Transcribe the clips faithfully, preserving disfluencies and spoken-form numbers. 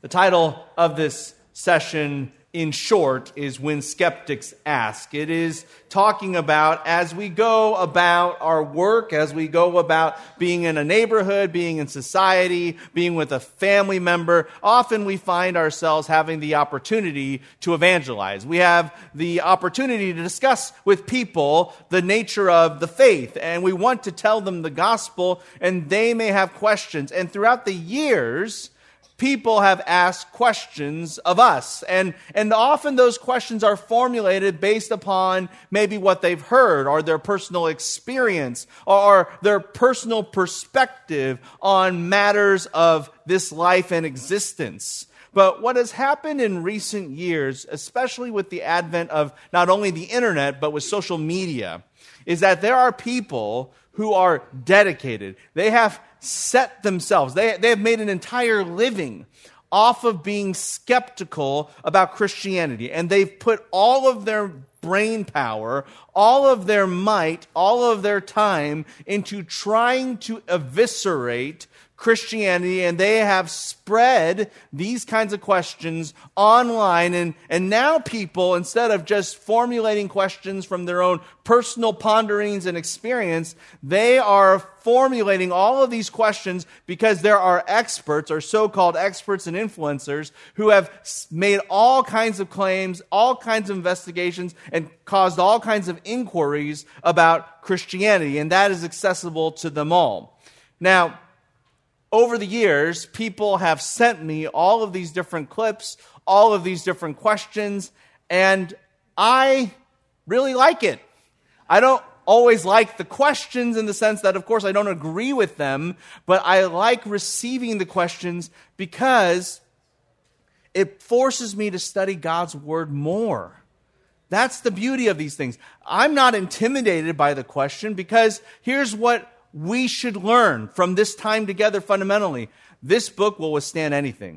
The title of this session, in short, is When Skeptics Ask. It is talking about as we go about our work, as we go about being in a neighborhood, being in society, being with a family member, often we find ourselves having the opportunity to evangelize. We have the opportunity to discuss with people the nature of the faith, and we want to tell them the gospel, and they may have questions. And throughout the years, people have asked questions of us, and, and often those questions are formulated based upon maybe what they've heard or their personal experience or their personal perspective on matters of this life and existence. But what has happened in recent years, especially with the advent of not only the internet, but with social media, is that there are people who are dedicated. They have set themselves, they, they have made an entire living off of being skeptical about Christianity. And they've put all of their brain power, all of their might, all of their time into trying to eviscerate Christianity, and they have spread these kinds of questions online, and, and now people, instead of just formulating questions from their own personal ponderings and experience, they are formulating all of these questions because there are experts, or so-called experts and influencers, who have made all kinds of claims, all kinds of investigations, and caused all kinds of inquiries about Christianity, and that is accessible to them all. Now, over the years, people have sent me all of these different clips, all of these different questions, and I really like it. I don't always like the questions in the sense that, of course, I don't agree with them, but I like receiving the questions because it forces me to study God's Word more. That's the beauty of these things. I'm not intimidated by the question because here's what we should learn from this time together fundamentally. This book will withstand anything.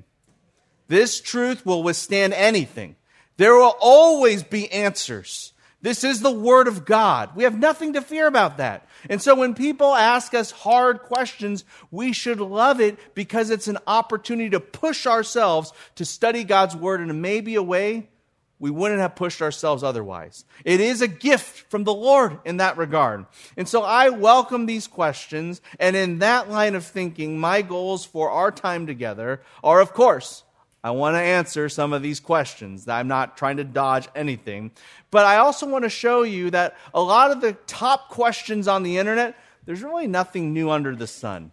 This truth will withstand anything. There will always be answers. This is the Word of God. We have nothing to fear about that. And so when people ask us hard questions, we should love it because it's an opportunity to push ourselves to study God's Word in maybe a way we wouldn't have pushed ourselves otherwise. It is a gift from the Lord in that regard. And so I welcome these questions, and in that line of thinking, my goals for our time together are, of course, I want to answer some of these questions. I'm not trying to dodge anything. But I also want to show you that a lot of the top questions on the internet, there's really nothing new under the sun.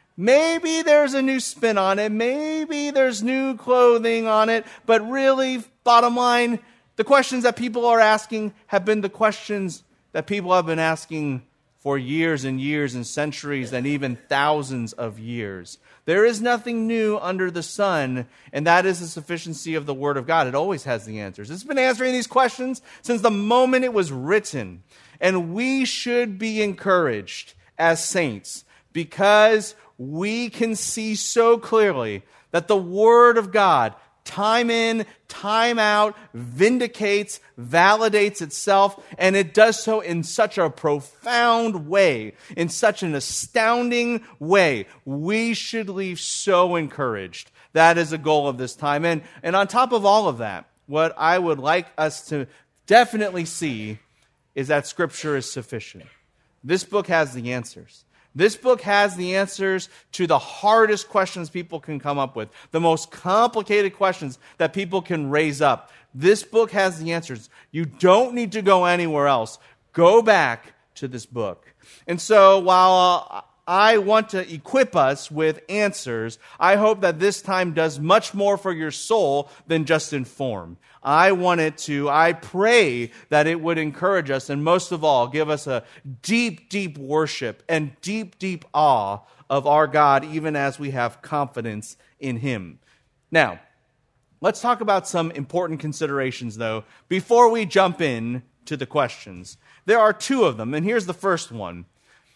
Maybe there's a new spin on it. Maybe there's new clothing on it. But really, bottom line, the questions that people are asking have been the questions that people have been asking for years and years and centuries and even thousands of years. There is nothing new under the sun, and that is the sufficiency of the Word of God. It always has the answers. It's been answering these questions since the moment it was written. And we should be encouraged as saints because we can see so clearly that the Word of God, time in, time out, vindicates, validates itself, and it does so in such a profound way, in such an astounding way. We should leave so encouraged. That is the goal of this time. And, and on top of all of that, what I would like us to definitely see is that Scripture is sufficient. This book has the answers. This book has the answers to the hardest questions people can come up with, the most complicated questions that people can raise up. This book has the answers. You don't need to go anywhere else. Go back to this book. And so while uh, I want to equip us with answers, I hope that this time does much more for your soul than just inform. I want it to, I pray that it would encourage us, and most of all, give us a deep, deep worship and deep, deep awe of our God, even as we have confidence in Him. Now, let's talk about some important considerations, though, before we jump in to the questions. There are two of them, and here's the first one.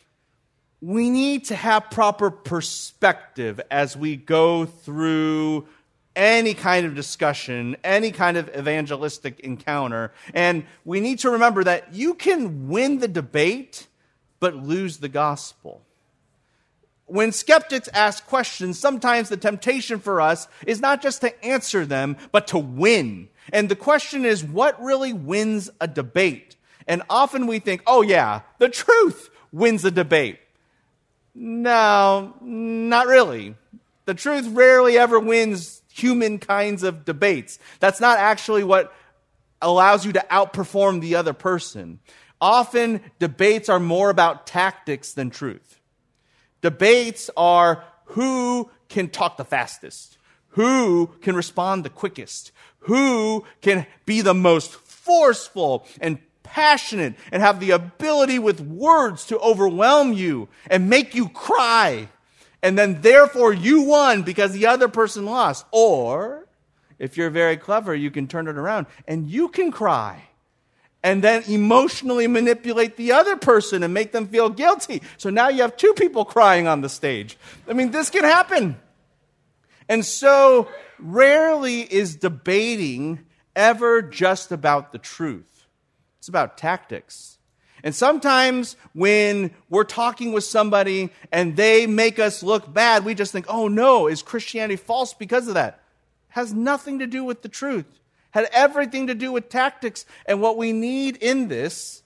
We need to have proper perspective as we go through any kind of discussion, any kind of evangelistic encounter. And we need to remember that you can win the debate, but lose the gospel. when skeptics ask questions, sometimes the temptation for us is not just to answer them, but to win. And the question is, what really wins a debate? And often we think, oh yeah, the truth wins a debate. No, not really. The truth rarely ever wins human kinds of debates. That's not actually what allows you to outperform the other person. Often, debates are more about tactics than truth. Debates are who can talk the fastest, who can respond the quickest, who can be the most forceful and passionate and have the ability with words to overwhelm you and make you cry. And then therefore you won because the other person lost. Or, if you're very clever, you can turn it around and you can cry. And then emotionally manipulate the other person and make them feel guilty. So now you have two people crying on the stage. I mean, this can happen. And so rarely is debating ever just about the truth. It's about tactics. And sometimes when we're talking with somebody and they make us look bad, we just think, oh no, is Christianity false because of that? It has nothing to do with the truth. Had everything to do with tactics. And what we need in this,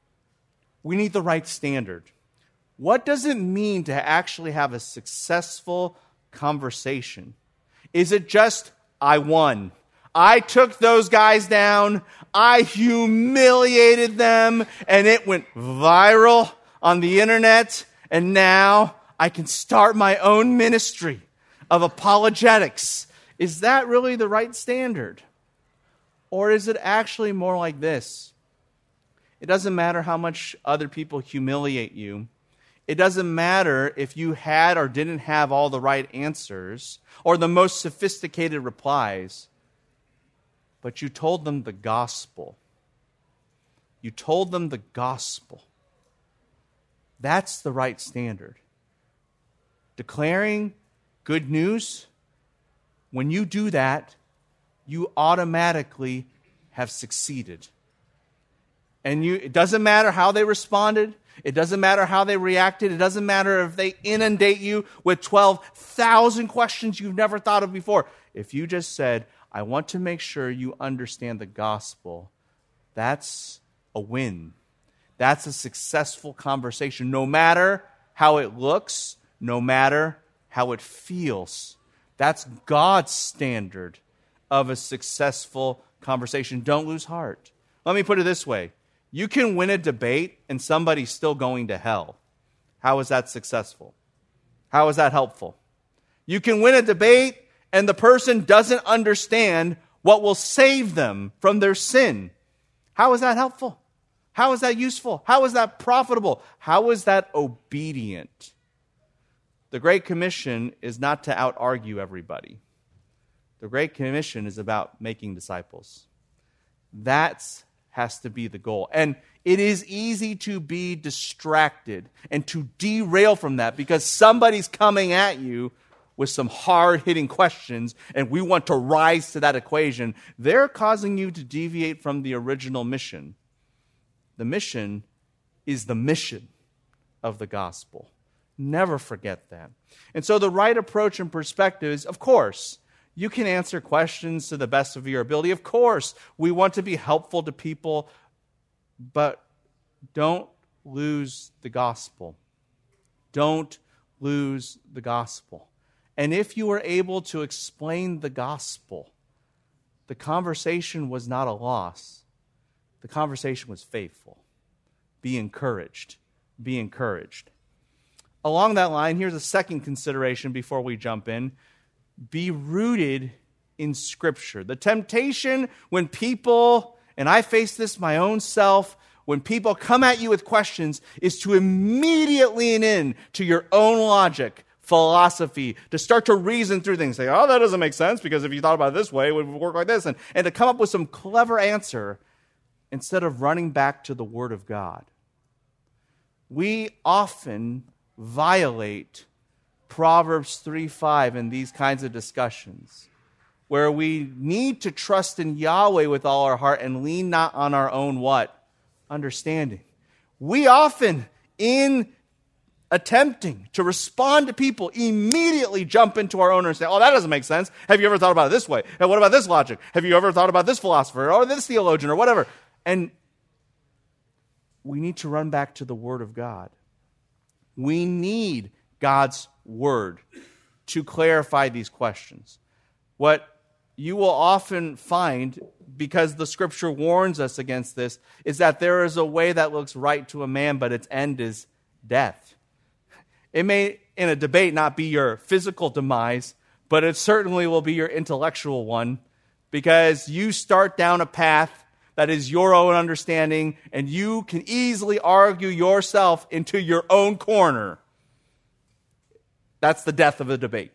we need the right standard. What does it mean to actually have a successful conversation? Is it just, I won? I took those guys down, I humiliated them, and it went viral on the internet, and now I can start my own ministry of apologetics. Is that really the right standard? Or is it actually more like this? It doesn't matter how much other people humiliate you. It doesn't matter if you had or didn't have all the right answers or the most sophisticated replies. But you told them the gospel. You told them the gospel. That's the right standard. Declaring good news, when you do that, you automatically have succeeded. And you, it doesn't matter how they responded. It doesn't matter how they reacted. It doesn't matter if they inundate you with twelve thousand questions you've never thought of before. If you just said, I want to make sure you understand the gospel, that's a win. That's a successful conversation, no matter how it looks, no matter how it feels. That's God's standard of a successful conversation. Don't lose heart. Let me put it this way. You can win a debate and somebody's still going to hell. How is that successful? How is that helpful? You can win a debate and the person doesn't understand what will save them from their sin. How is that helpful? How is that useful? How is that profitable? How is that obedient? The Great Commission is not to out-argue everybody. The Great Commission is about making disciples. That has to be the goal. And it is easy to be distracted and to derail from that because somebody's coming at you with some hard-hitting questions and we want to rise to that equation. They're causing you to deviate from the original mission. The mission is the mission of the gospel. Never forget that. And so the right approach and perspective is, of course, you can answer questions to the best of your ability. Of course, we want to be helpful to people, but don't lose the gospel. Don't lose the gospel. And if you were able to explain the gospel, the conversation was not a loss. The conversation was faithful. Be encouraged. Be encouraged. Along that line, here's a second consideration before we jump in. Be rooted in Scripture. The temptation when people, and I face this my own self, when people come at you with questions, is to immediately lean in to your own logic, philosophy, to start to reason through things. Say, oh, that doesn't make sense because if you thought about it this way, it would work like this. And, and to come up with some clever answer instead of running back to the Word of God. We often violate Proverbs three five in these kinds of discussions, where we need to trust in Yahweh with all our heart and lean not on our own what? Understanding. We often, in attempting to respond to people, immediately jump into our own understanding. Oh, that doesn't make sense. Have you ever thought about it this way? And what about this logic? Have you ever thought about this philosopher or this theologian or whatever? And we need to run back to the Word of God. We need God's Word to clarify these questions. What you will often find, because the Scripture warns us against this, is that there is a way that looks right to a man, but its end is death. It may, in a debate, not be your physical demise, but it certainly will be your intellectual one, because you start down a path that is your own understanding, and you can easily argue yourself into your own corner. That's the death of a debate.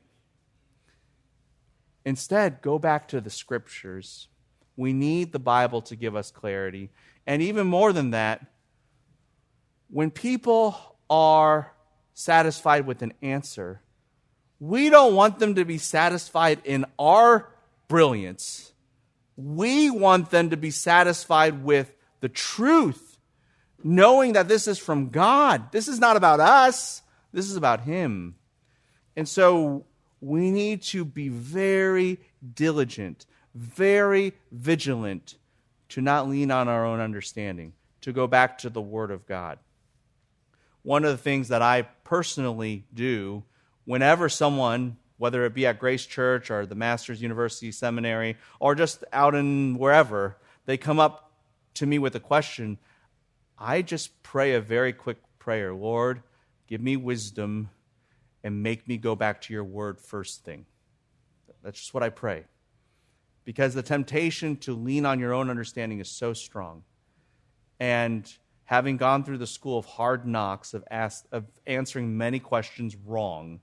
Instead, go back to the Scriptures. We need the Bible to give us clarity. And even more than that, when people are satisfied with an answer, we don't want them to be satisfied in our brilliance. We want them to be satisfied with the truth, knowing that this is from God. This is not about us. This is about Him. And so we need to be very diligent, very vigilant to not lean on our own understanding, to go back to the Word of God. One of the things that I personally do whenever someone, whether it be at Grace Church or the Masters University Seminary or just out in wherever, they come up to me with a question, I just pray a very quick prayer. Lord, give me wisdom and make me go back to your Word first thing. That's just what I pray. Because the temptation to lean on your own understanding is so strong. And having gone through the school of hard knocks, of, ask, of answering many questions wrong,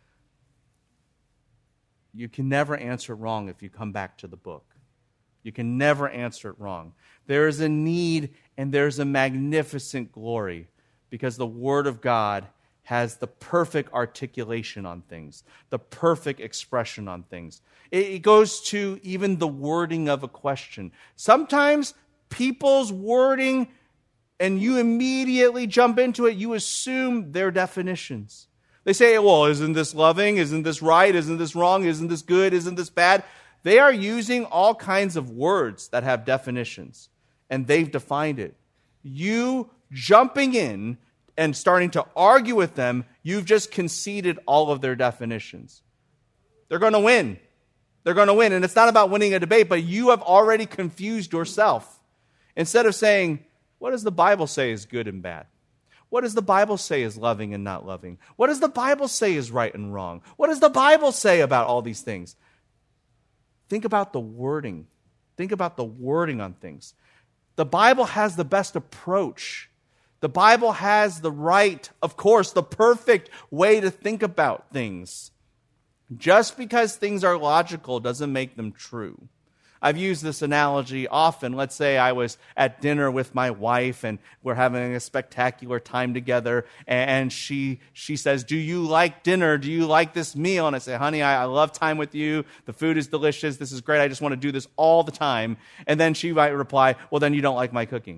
you can never answer it wrong if you come back to the book. You can never answer it wrong. There is a need and there's a magnificent glory because the Word of God has the perfect articulation on things, the perfect expression on things. It goes to even the wording of a question. Sometimes people's wording, and you immediately jump into it, you assume their definitions. They say, well, isn't this loving? Isn't this right? Isn't this wrong? Isn't this good? Isn't this bad? They are using all kinds of words that have definitions, and they've defined it. You jumping in and starting to argue with them, you've just conceded all of their definitions. They're going to win. They're going to win. And it's not about winning a debate, but you have already confused yourself. Instead of saying, what does the Bible say is good and bad? What does the Bible say is loving and not loving? What does the Bible say is right and wrong? What does the Bible say about all these things? Think about the wording. Think about the wording on things. The Bible has the best approach. The Bible has the right, of course, the perfect way to think about things. Just because things are logical doesn't make them true. I've used this analogy often. Let's say I was at dinner with my wife and we're having a spectacular time together, and she she says, do you like dinner? Do you like this meal? And I say, honey, I, I love time with you. The food is delicious. This is great. I just want to do this all the time. And then she might reply, well, then you don't like my cooking.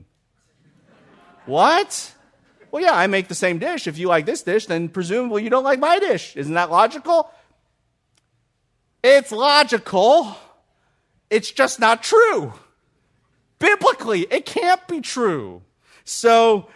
What? Well, yeah, I make the same dish. If you like this dish, then presumably you don't like my dish. Isn't that logical? It's logical. It's just not true. Biblically, it can't be true. So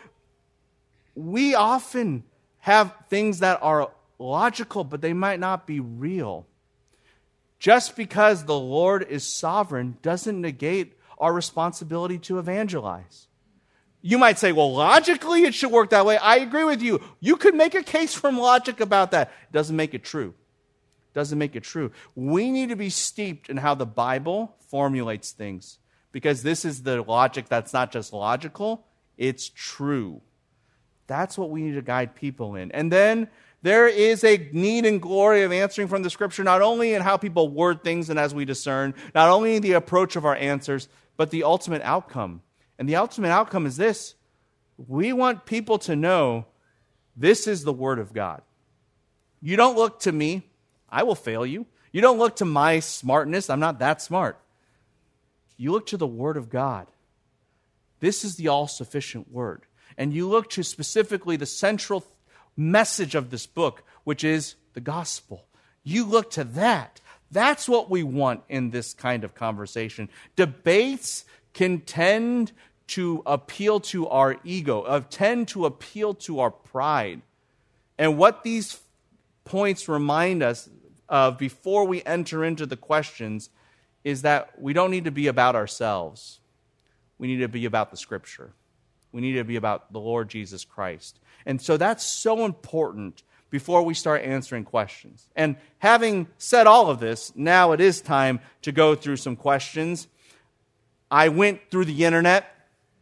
we often have things that are logical, but they might not be real. Just because the Lord is sovereign doesn't negate our responsibility to evangelize. You might say, well, logically it should work that way. I agree with you. You could make a case from logic about that. It doesn't make it true. It doesn't make it true. We need to be steeped in how the Bible formulates things, because this is the logic that's not just logical, it's true. That's what we need to guide people in. And then there is a need and glory of answering from the Scripture, not only in how people word things and as we discern, not only in the approach of our answers, but the ultimate outcome. And the ultimate outcome is this. We want people to know this is the Word of God. You don't look to me. I will fail you. You don't look to my smartness. I'm not that smart. You look to the Word of God. This is the all-sufficient Word. And you look to specifically the central message of this book, which is the gospel. You look to that. That's what we want in this kind of conversation. Debates can tend to appeal to our ego, uh, tend to appeal to our pride. And what these points remind us of before we enter into the questions is that we don't need to be about ourselves. We need to be about the Scripture. We need to be about the Lord Jesus Christ. And so that's so important before we start answering questions. And having said all of this, now it is time to go through some questions. I went through the internet.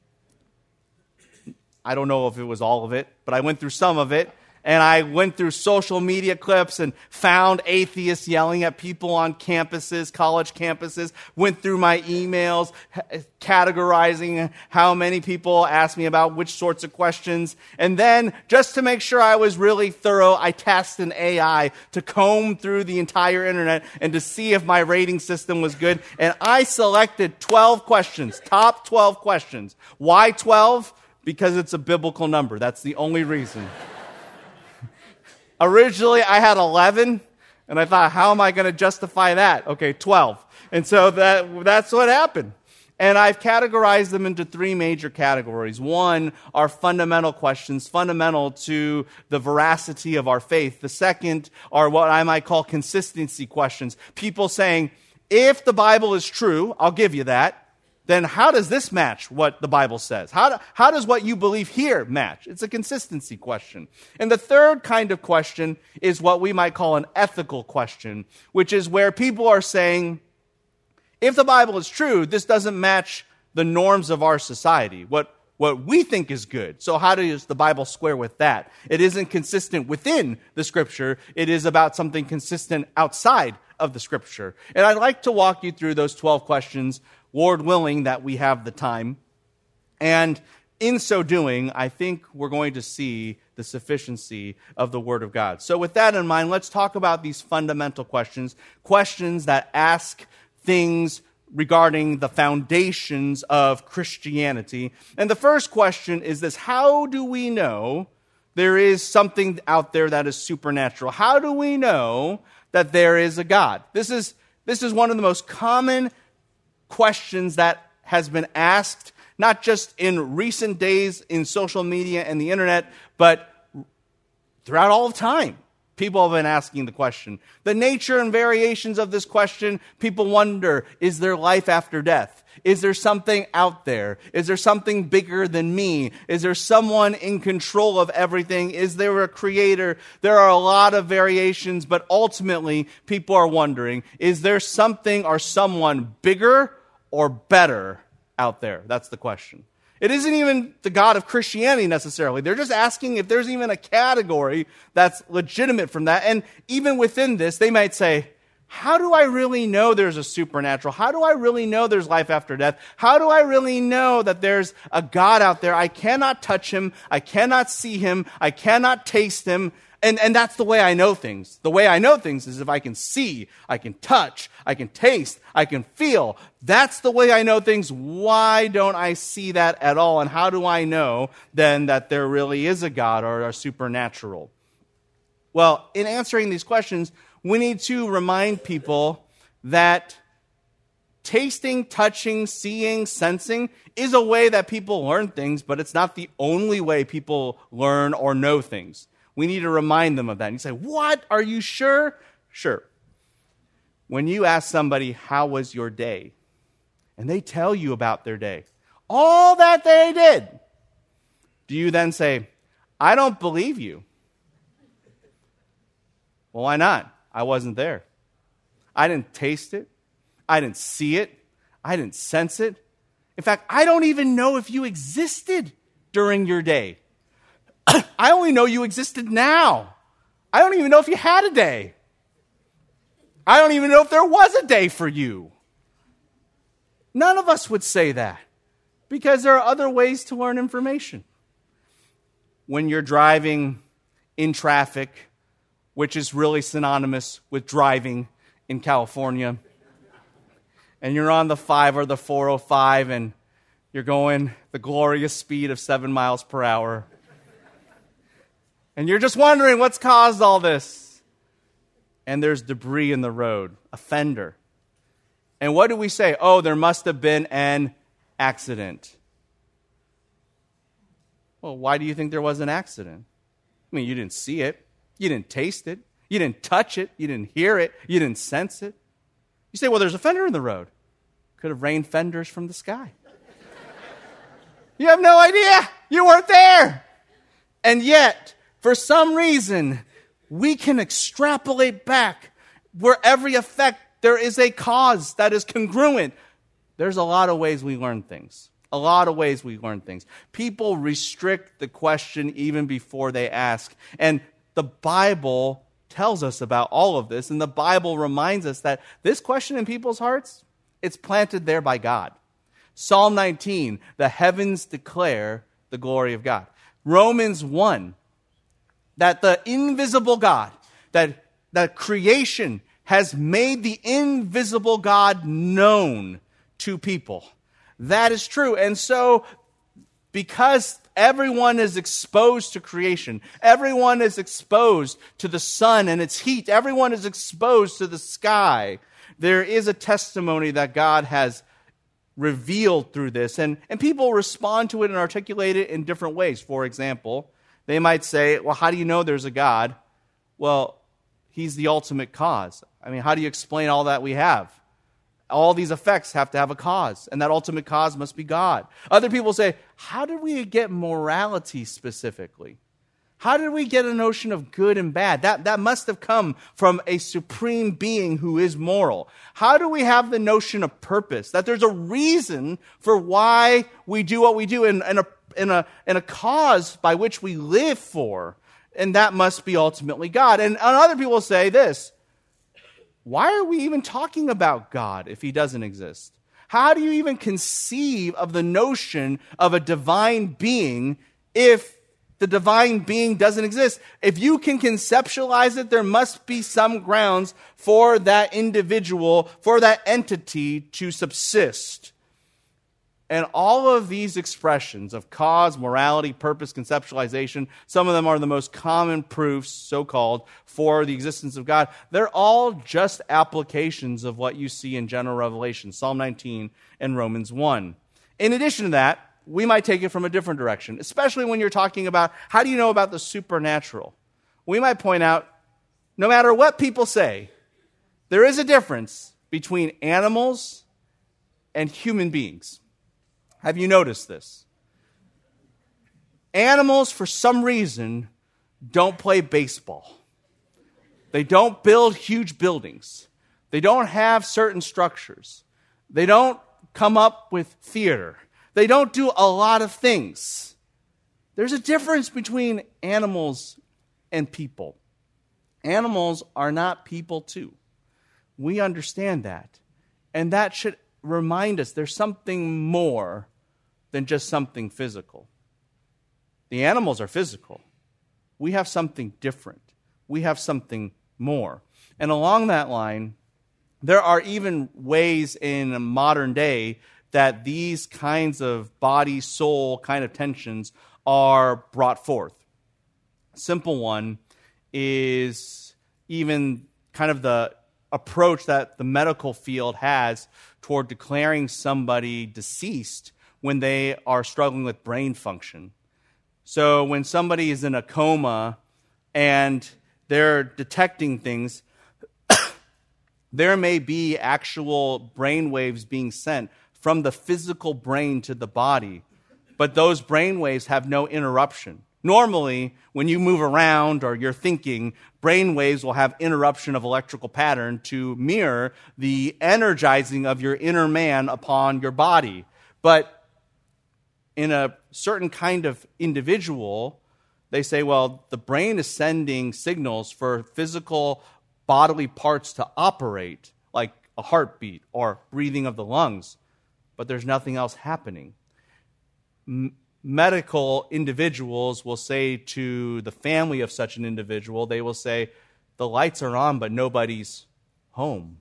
I don't know if it was all of it, but I went through some of it. And I went through social media clips and found atheists yelling at people on campuses, college campuses, went through my emails, categorizing how many people asked me about which sorts of questions. And then, just to make sure I was really thorough, I tasked an A I to comb through the entire internet and to see if my rating system was good. And I selected twelve questions, top twelve questions. Why twelve? Because it's a biblical number. That's the only reason. Originally, I had eleven, and I thought, how am I going to justify that? Okay, twelve. And so that that's what happened. And I've categorized them into three major categories. One are fundamental questions, fundamental to the veracity of our faith. The second are what I might call consistency questions. People saying, if the Bible is true, I'll give you that. Then how does this match what the Bible says? How, do, how does what you believe here match? It's a consistency question. And the third kind of question is what we might call an ethical question, which is where people are saying, if the Bible is true, this doesn't match the norms of our society, what, what we think is good. So how does the Bible square with that? It isn't consistent within the Scripture. It is about something consistent outside of the Scripture. And I'd like to walk you through those twelve questions, Lord willing that we have the time. And in so doing, I think we're going to see the sufficiency of the Word of God. So with that in mind, let's talk about these fundamental questions, questions that ask things regarding the foundations of Christianity. And the first question is this: how do we know there is something out there that is supernatural? How do we know that there is a God? This is, this is one of the most common questions that has been asked, not just in recent days in social media and the internet, but throughout all of time. People have been asking the question. The nature and variations of this question, people wonder, is there life after death? Is there something out there? Is there something bigger than me? Is there someone in control of everything? Is there a creator? There are a lot of variations, but ultimately people are wondering, is there something or someone bigger or better out there? That's the question. It isn't even the God of Christianity necessarily. They're just asking if there's even a category that's legitimate from that. And even within this, they might say, how do I really know there's a supernatural? How do I really know there's life after death? How do I really know that there's a God out there? I cannot touch him. I cannot see him. I cannot taste him. And, and that's the way I know things. The way I know things is if I can see, I can touch, I can taste, I can feel. That's the way I know things. Why don't I see that at all? And how do I know then that there really is a God or a supernatural? Well, in answering these questions, we need to remind people that tasting, touching, seeing, sensing is a way that people learn things, but it's not the only way people learn or know things. We need to remind them of that. And you say, what? Are you sure? Sure. When you ask somebody, how was your day? And they tell you about their day, all that they did, do you then say, I don't believe you? Well, why not? I wasn't there. I didn't taste it. I didn't see it. I didn't sense it. In fact, I don't even know if you existed during your day. I only know you existed now. I don't even know if you had a day. I don't even know if there was a day for you. None of us would say that because there are other ways to learn information. When you're driving in traffic, which is really synonymous with driving in California, and you're on the five or the four oh five and you're going the glorious speed of seven miles per hour, And you're just wondering what's caused all this. And there's debris in the road, a fender. And what do we say? Oh, there must have been an accident. Well, why do you think there was an accident? I mean, you didn't see it. You didn't taste it. You didn't touch it. You didn't hear it. You didn't sense it. You say, well, there's a fender in the road. Could have rained fenders from the sky. You have no idea. You weren't there. And yet, for some reason, we can extrapolate back where every effect, there is a cause that is congruent. There's a lot of ways we learn things. A lot of ways we learn things. People restrict the question even before they ask. And the Bible tells us about all of this. And the Bible reminds us that this question in people's hearts, it's planted there by God. Psalm nineteen, the heavens declare the glory of God. Romans one, that the invisible God, that, that creation has made the invisible God known to people. That is true. And so, because everyone is exposed to creation, everyone is exposed to the sun and its heat, everyone is exposed to the sky, there is a testimony that God has revealed through this. And, and people respond to it and articulate it in different ways. For example, they might say, well, how do you know there's a God? Well, he's the ultimate cause. I mean, how do you explain all that we have? All these effects have to have a cause, and that ultimate cause must be God. Other people say, how did we get morality specifically? How did we get a notion of good and bad? That, that must have come from a supreme being who is moral. How do we have the notion of purpose? That there's a reason for why we do what we do, and, and, a, and, a, and a cause by which we live for, and that must be ultimately God. And, and other people say this, why are we even talking about God if he doesn't exist? How do you even conceive of the notion of a divine being if the divine being doesn't exist? If you can conceptualize it, there must be some grounds for that individual, for that entity to subsist. And all of these expressions of cause, morality, purpose, conceptualization, some of them are the most common proofs, so-called, for the existence of God. They're all just applications of what you see in general revelation, Psalm nineteen and Romans one. In addition to that, we might take it from a different direction, especially when you're talking about how do you know about the supernatural. We might point out, no matter what people say, there is a difference between animals and human beings. Have you noticed this? Animals, for some reason, don't play baseball. They don't build huge buildings. They don't have certain structures. They don't come up with theater. They don't do a lot of things. There's a difference between animals and people. Animals are not people too. We understand that. And that should remind us there's something more than just something physical. The animals are physical. We have something different. We have something more. And along that line, there are even ways in modern day that these kinds of body-soul kind of tensions are brought forth. A simple one is even kind of the approach that the medical field has toward declaring somebody deceased when they are struggling with brain function. So when somebody is in a coma and they're detecting things, there may be actual brain waves being sent from the physical brain to the body, but those brain waves have no interruption. Normally, when you move around or you're thinking, brain waves will have interruption of electrical pattern to mirror the energizing of your inner man upon your body. But in a certain kind of individual, they say, well, the brain is sending signals for physical bodily parts to operate, like a heartbeat or breathing of the lungs, but there's nothing else happening. M- medical individuals will say to the family of such an individual, they will say, the lights are on, but nobody's home.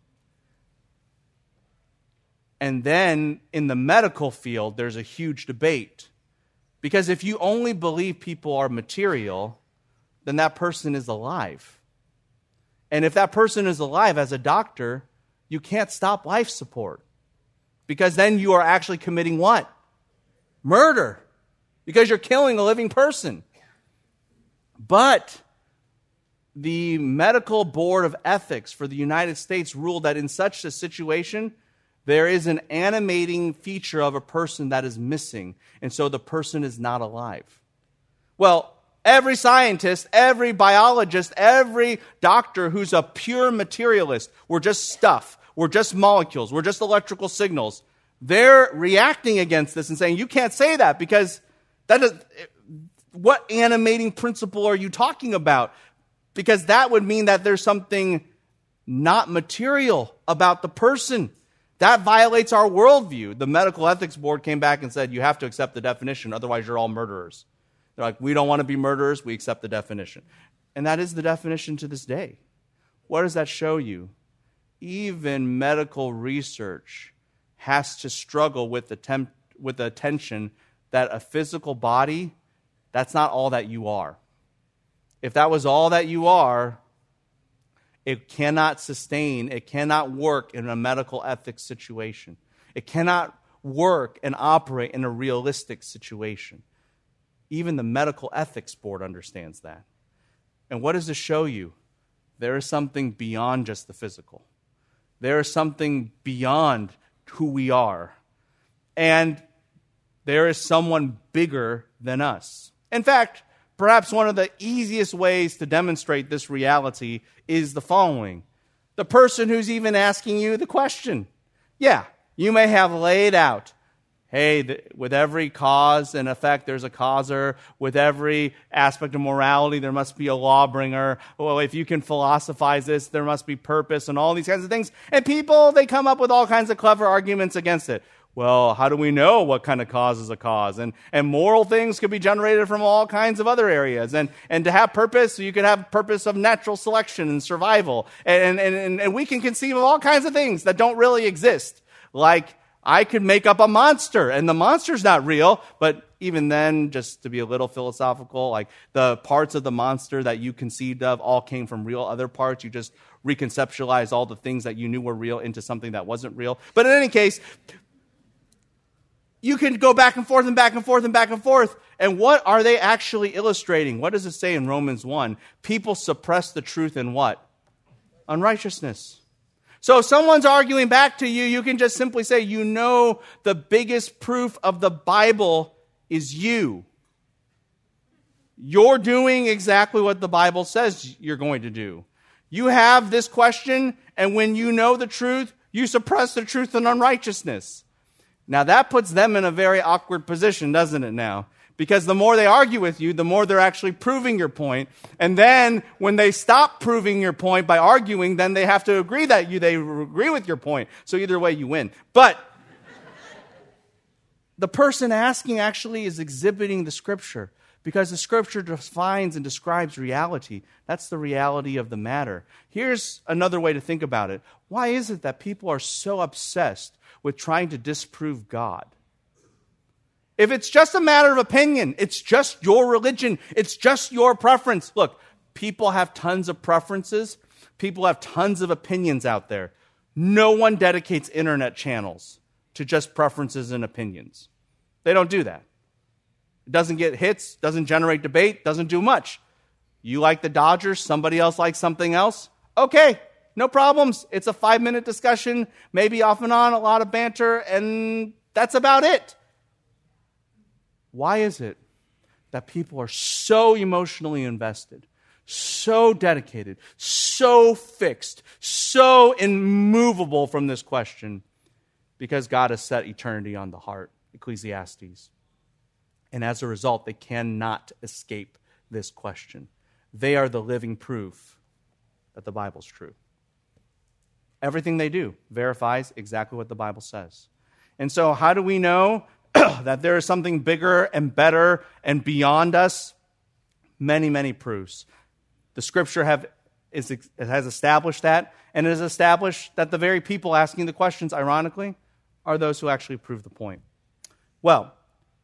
And then in the medical field, there's a huge debate. Because if you only believe people are material, then that person is alive. And if that person is alive, as a doctor, you can't stop life support. Because then you are actually committing what? Murder. Because you're killing a living person. But the Medical Board of Ethics for the United States ruled that in such a situation, there is an animating feature of a person that is missing, and so the person is not alive. Well, every scientist, every biologist, every doctor who's a pure materialist, we're just stuff, we're just molecules, we're just electrical signals, they're reacting against this and saying, you can't say that because that is, what animating principle are you talking about? Because that would mean that there's something not material about the person. That violates our worldview. The Medical Ethics Board came back and said, you have to accept the definition, otherwise you're all murderers. They're like, we don't want to be murderers, we accept the definition. And that is the definition to this day. What does that show you? Even medical research has to struggle with the, temp- with the tension that a physical body, that's not all that you are. If that was all that you are, it cannot sustain, it cannot work in a medical ethics situation. It cannot work and operate in a realistic situation. Even the Medical Ethics Board understands that. And what does this show you? There is something beyond just the physical. There is something beyond who we are. And there is someone bigger than us. In fact, perhaps one of the easiest ways to demonstrate this reality is the following. The person who's even asking you the question. Yeah, you may have laid out, hey, th- with every cause and effect, there's a causer. With every aspect of morality, there must be a lawbringer. Well, if you can philosophize this, there must be purpose and all these kinds of things. And people, they come up with all kinds of clever arguments against it. Well, how do we know what kind of cause is a cause? And and moral things could be generated from all kinds of other areas. And and to have purpose, you could have purpose of natural selection and survival. And and, and, and we can conceive of all kinds of things that don't really exist. Like, I could make up a monster, and the monster's not real, but even then, just to be a little philosophical, like the parts of the monster that you conceived of all came from real other parts. You just reconceptualized all the things that you knew were real into something that wasn't real. But in any case, you can go back and forth and back and forth and back and forth. And what are they actually illustrating? What does it say in Romans one? People suppress the truth in what? Unrighteousness. So if someone's arguing back to you, you can just simply say, you know, the biggest proof of the Bible is you. You're doing exactly what the Bible says you're going to do. You have this question, and when you know the truth, you suppress the truth in unrighteousness. Now that puts them in a very awkward position, doesn't it now? Because the more they argue with you, the more they're actually proving your point. And then when they stop proving your point by arguing, then they have to agree that you they agree with your point. So either way, you win. But the person asking actually is exhibiting the Scripture, because the Scripture defines and describes reality. That's the reality of the matter. Here's another way to think about it. Why is it that people are so obsessed with trying to disprove God? If it's just a matter of opinion, it's just your religion, it's just your preference. Look, people have tons of preferences. People have tons of opinions out there. No one dedicates internet channels to just preferences and opinions. They don't do that. It doesn't get hits, doesn't generate debate, doesn't do much. You like the Dodgers, somebody else likes something else. Okay, no problems. It's a five-minute discussion, maybe off and on, a lot of banter, and that's about it. Why is it that people are so emotionally invested, so dedicated, so fixed, so immovable from this question? Because God has set eternity on the heart, Ecclesiastes. And as a result, they cannot escape this question. They are the living proof that the Bible's true. Everything they do verifies exactly what the Bible says. And so how do we know that there is something bigger and better and beyond us? Many, many proofs. The Scripture have is, has established that, and it has established that the very people asking the questions, ironically, are those who actually prove the point. Well,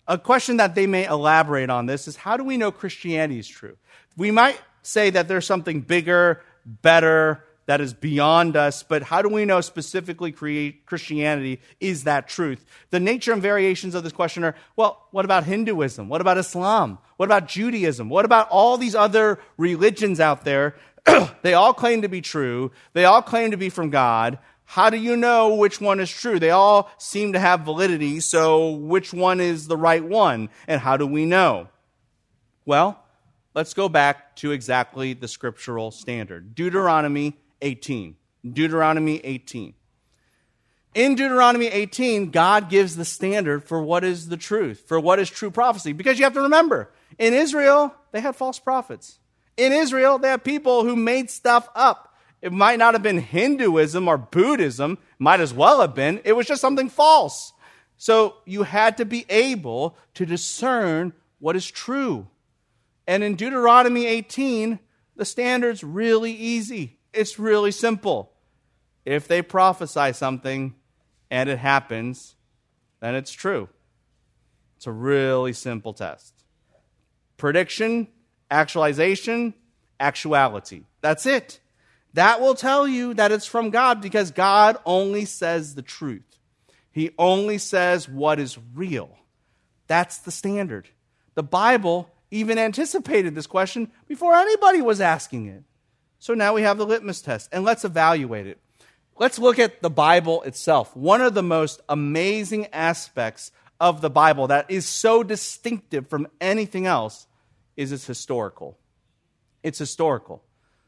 A question that they may elaborate on this is, how do we know Christianity is true? We might say that there's something bigger, better, that is beyond us, but how do we know specifically create Christianity is that truth? The nature and variations of this question are, well, what about Hinduism? What about Islam? What about Judaism? What about all these other religions out there? They all claim to be true. They all claim to be from God. How do you know which one is true? They all seem to have validity, so which one is the right one? And how do we know? Well, let's go back to exactly the scriptural standard. Deuteronomy eighteen. Deuteronomy eighteen. In Deuteronomy eighteen, God gives the standard for what is the truth, for what is true prophecy. Because you have to remember, in Israel, they had false prophets. In Israel, they had people who made stuff up. It might not have been Hinduism or Buddhism, might as well have been. It was just something false. So you had to be able to discern what is true. And in Deuteronomy eighteen, the standard's really easy. It's really simple. If they prophesy something and it happens, then it's true. It's a really simple test. Prediction, actualization, actuality. That's it. That will tell you that it's from God, because God only says the truth. He only says what is real. That's the standard. The Bible even anticipated this question before anybody was asking it. So now we have the litmus test, and let's evaluate it. Let's look at the Bible itself. One of the most amazing aspects of the Bible that is so distinctive from anything else is it's historical. It's historical.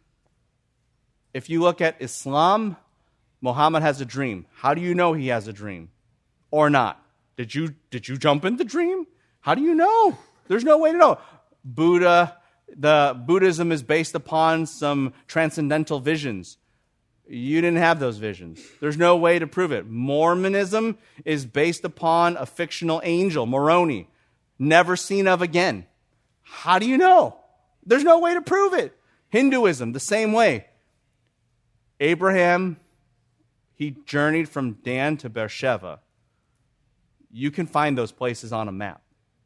If you look at Islam, Muhammad has a dream. How do you know he has a dream? Or not? Did you, did you jump in the dream? How do you know? There's no way to know. Buddha, the Buddhism is based upon some transcendental visions. You didn't have those visions. There's no way to prove it. Mormonism is based upon a fictional angel, Moroni, never seen of again. How do you know? There's no way to prove it. Hinduism, the same way. Abraham, he journeyed from Dan to Beersheba. You can find those places on a map.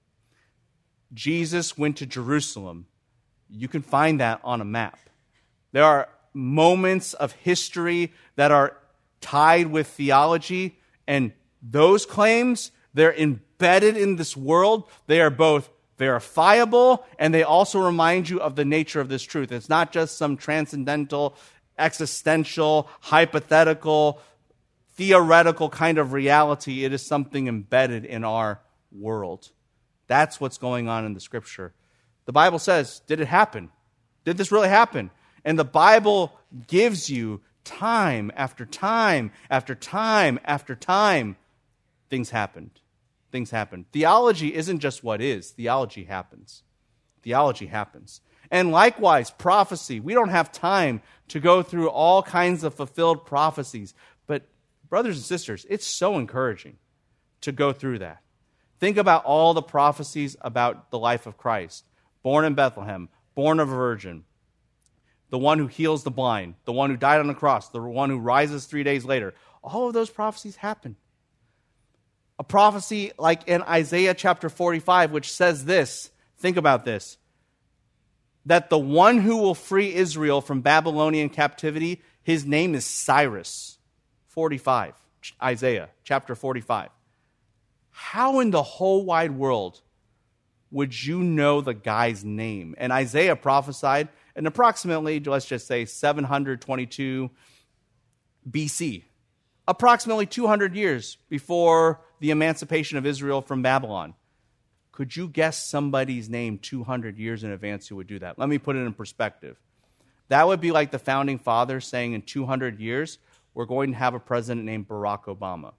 Jesus went to Jerusalem. You can find that on a map. There are moments of history that are tied with theology, and those claims, they're embedded in this world. They are both verifiable, and they also remind you of the nature of this truth. It's not just some transcendental, existential, hypothetical, theoretical kind of reality. It is something embedded in our world. That's what's going on in the Scripture. The Bible says, did it happen? Did this really happen? And the Bible gives you time after time after time after time. Things happened. Things happened. Theology isn't just what is. Theology happens. Theology happens. And likewise, prophecy. We don't have time to go through all kinds of fulfilled prophecies. But brothers and sisters, it's so encouraging to go through that. Think about all the prophecies about the life of Christ. Born in Bethlehem, born of a virgin, the one who heals the blind, the one who died on the cross, the one who rises three days later. All of those prophecies happen. A prophecy like in Isaiah chapter forty-five, which says this, think about this, that the one who will free Israel from Babylonian captivity, his name is Cyrus. forty-five, Isaiah chapter forty-five. How in the whole wide world would you know the guy's name? And Isaiah prophesied in approximately, let's just say, seven hundred twenty-two B C, approximately two hundred years before the emancipation of Israel from Babylon. Could you guess somebody's name two hundred years in advance who would do that? Let me put it in perspective. That would be like the founding fathers saying in two hundred years, we're going to have a president named Barack Obama.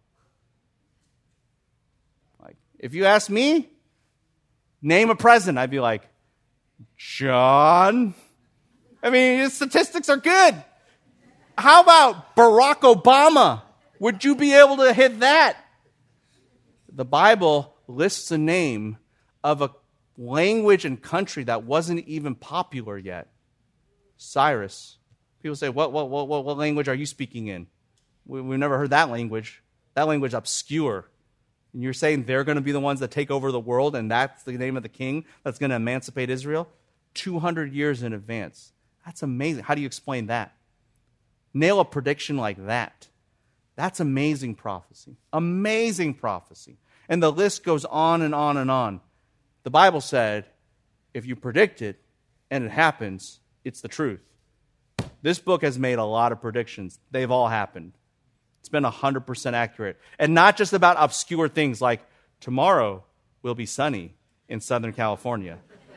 Like, if you ask me, name a president, I'd be like, John. I mean, his statistics are good. How about Barack Obama? Would you be able to hit that? The Bible lists a name of a language and country that wasn't even popular yet. Cyrus. People say, what, what, what, what language are you speaking in? We, we've never heard that language. That language is obscure. And you're saying they're going to be the ones that take over the world, and that's the name of the king that's going to emancipate Israel? two hundred years in advance. That's amazing. How do you explain that? Nail a prediction like that. That's amazing prophecy. Amazing prophecy. And the list goes on and on and on. The Bible said, if you predict it and it happens, it's the truth. This book has made a lot of predictions. They've all happened. It's been one hundred percent accurate. And not just about obscure things like tomorrow will be sunny in Southern California.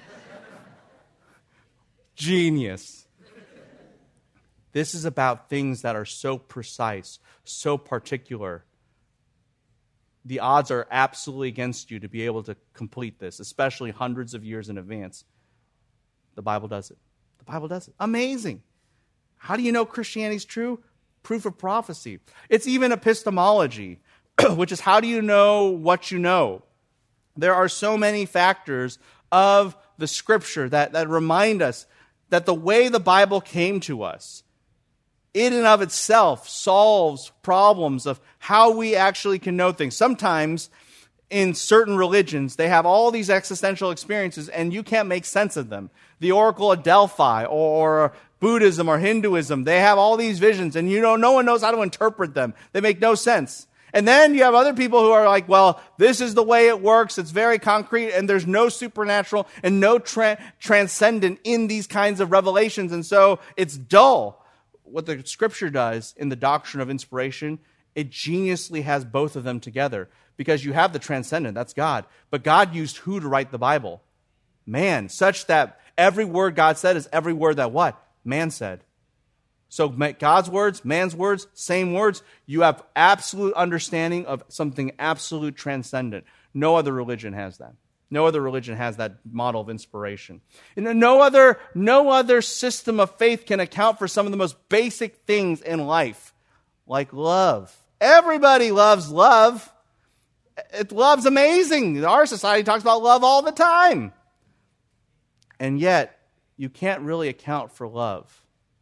Genius. This is about things that are so precise, so particular. The odds are absolutely against you to be able to complete this, especially hundreds of years in advance. The Bible does it. The Bible does it. Amazing. How do you know Christianity is true? Proof of prophecy. It's even epistemology, which is how do you know what you know? There are so many factors of the Scripture that, that remind us that the way the Bible came to us, in and of itself, solves problems of how we actually can know things. Sometimes in certain religions, they have all these existential experiences and you can't make sense of them. The Oracle of Delphi or Buddhism or Hinduism, they have all these visions and you know no one knows how to interpret them. They make no sense. And then you have other people who are like, well, this is the way it works. It's very concrete and there's no supernatural and no tra- transcendent in these kinds of revelations. And so it's dull. What the Scripture does in the doctrine of inspiration, it geniusly has both of them together. Because you have the transcendent, that's God. But God used who to write the Bible? Man, such that every word God said is every word that what? Man said. So God's words, man's words, same words. You have absolute understanding of something absolute transcendent. No other religion has that. No other religion has that model of inspiration. And no other, no other system of faith can account for some of the most basic things in life, like love. Everybody loves love. It, love's amazing. Our society talks about love all the time. And yet, you can't really account for love.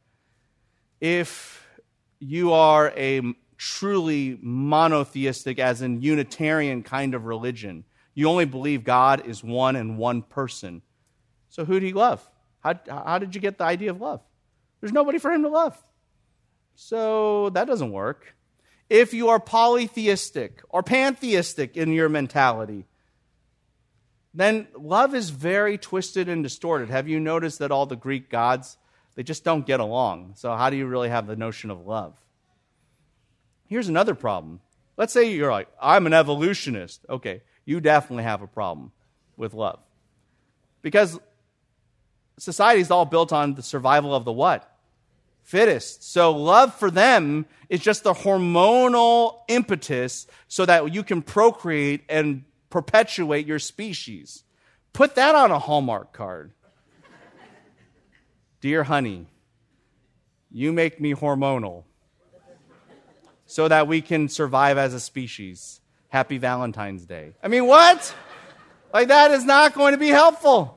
If you are a truly monotheistic, as in Unitarian kind of religion, you only believe God is one and one person. So who do you love? How, how did you get the idea of love? There's nobody for him to love. So that doesn't work. If you are polytheistic or pantheistic in your mentality, then love is very twisted and distorted. Have you noticed that all the Greek gods, they just don't get along? So how do you really have the notion of love? Here's another problem. Let's say you're like, I'm an evolutionist. Okay, you definitely have a problem with love. Because society is all built on the survival of the what? Fittest. So love for them is just the hormonal impetus so that you can procreate and perpetuate your species. Put that on a Hallmark card. Dear honey, you make me hormonal so that we can survive as a species. Happy Valentine's Day. I mean, what? Like, that is not going to be helpful.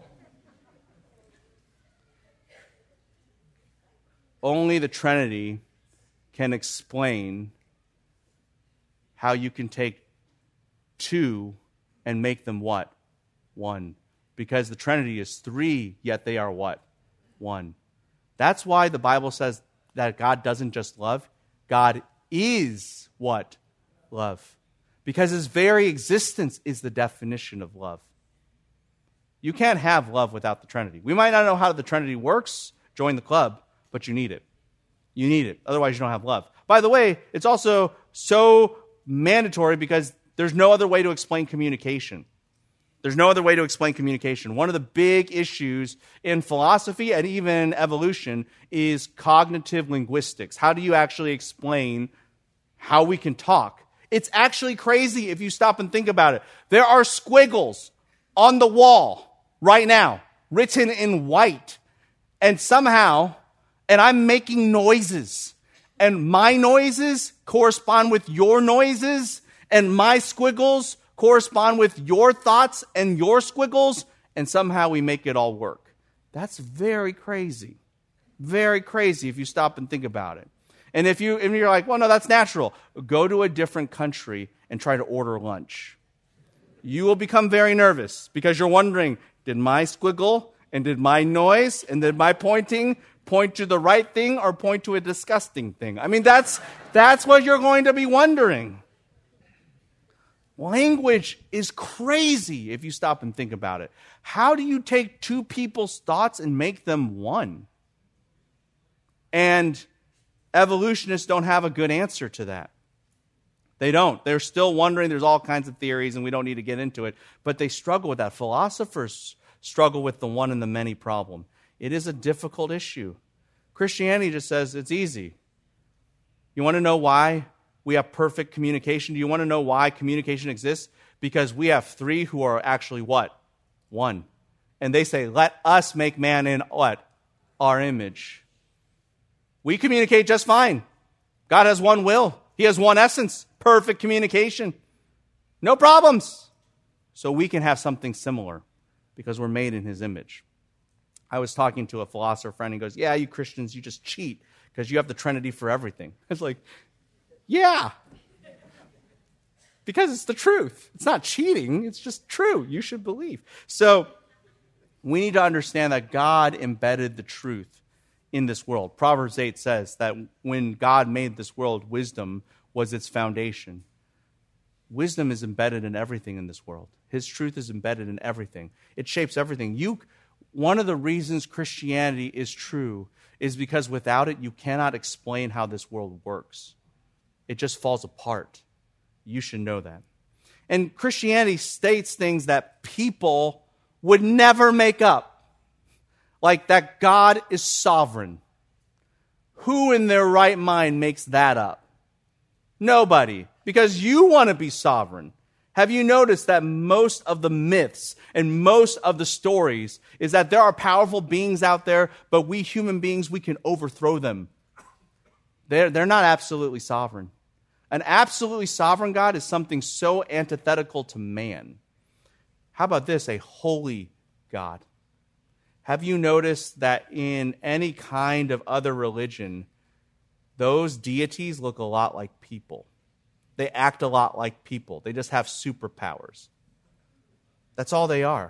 Only the Trinity can explain how you can take two and make them what? One. Because the Trinity is three, yet they are what? One. That's why the Bible says that God doesn't just love. God is what? Love. Because his very existence is the definition of love. You can't have love without the Trinity. We might not know how the Trinity works. Join the club. But you need it. You need it. Otherwise, you don't have love. By the way, it's also so mandatory because there's no other way to explain communication. There's no other way to explain communication. One of the big issues in philosophy and even evolution is cognitive linguistics. How do you actually explain how we can talk? It's actually crazy if you stop and think about it. There are squiggles on the wall right now, written in white. And somehow... And I'm making noises. And my noises correspond with your noises. And my squiggles correspond with your thoughts and your squiggles. And somehow we make it all work. That's very crazy. Very crazy if you stop and think about it. And if, you, if you're like, well, no, that's natural. Go to a different country and try to order lunch. you will become very nervous because you're wondering, did my squiggle and did my noise and did my pointing point to the right thing or point to a disgusting thing? I mean, that's that's what you're going to be wondering. Language is crazy if you stop and think about it. How do you take two people's thoughts and make them one? And evolutionists don't have a good answer to that. They don't. They're still wondering. There's all kinds of theories, and we don't need to get into it. But they struggle with that. Philosophers struggle with the one and the many problem. It is a difficult issue. Christianity just says it's easy. You want to know why we have perfect communication? Do you want to know why communication exists? Because we have three who are actually what? One. And they say, let us make man in what? Our image. We communicate just fine. God has one will. He has one essence. Perfect communication. No problems. So we can have something similar because we're made in his image. I was talking to a philosopher friend and he goes, yeah, you Christians, you just cheat because you have the Trinity for everything. It's like, yeah. Because it's the truth. It's not cheating. It's just true. You should believe. So we need to understand that God embedded the truth in this world. Proverbs eight says that when God made this world, wisdom was its foundation. Wisdom is embedded in everything in this world. His truth is embedded in everything. It shapes everything. You, one of the reasons Christianity is true is because without it, you cannot explain how this world works. It just falls apart. You should know that. And Christianity states things that people would never make up. Like that God is sovereign. Who in their right mind makes that up? Nobody. Because you want to be sovereign. Have you noticed that most of the myths and most of the stories is that there are powerful beings out there, but we human beings, we can overthrow them. They're, they're not absolutely sovereign. An absolutely sovereign God is something so antithetical to man. How about this? A holy God. Have you noticed that in any kind of other religion, those deities look a lot like people? They act a lot like people. They just have superpowers. That's all they are.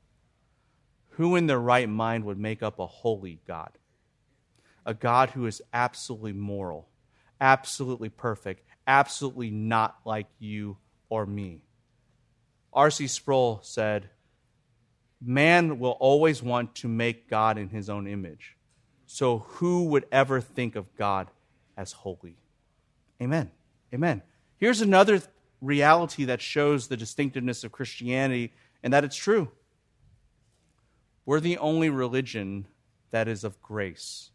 Who in their right mind would make up a holy God? A God who is absolutely moral, absolutely perfect, absolutely not like you or me. R C Sproul said, man will always want to make God in his own image. So who would ever think of God as holy? Amen. Amen. Here's another reality that shows the distinctiveness of Christianity and that it's true. We're the only religion that is of grace.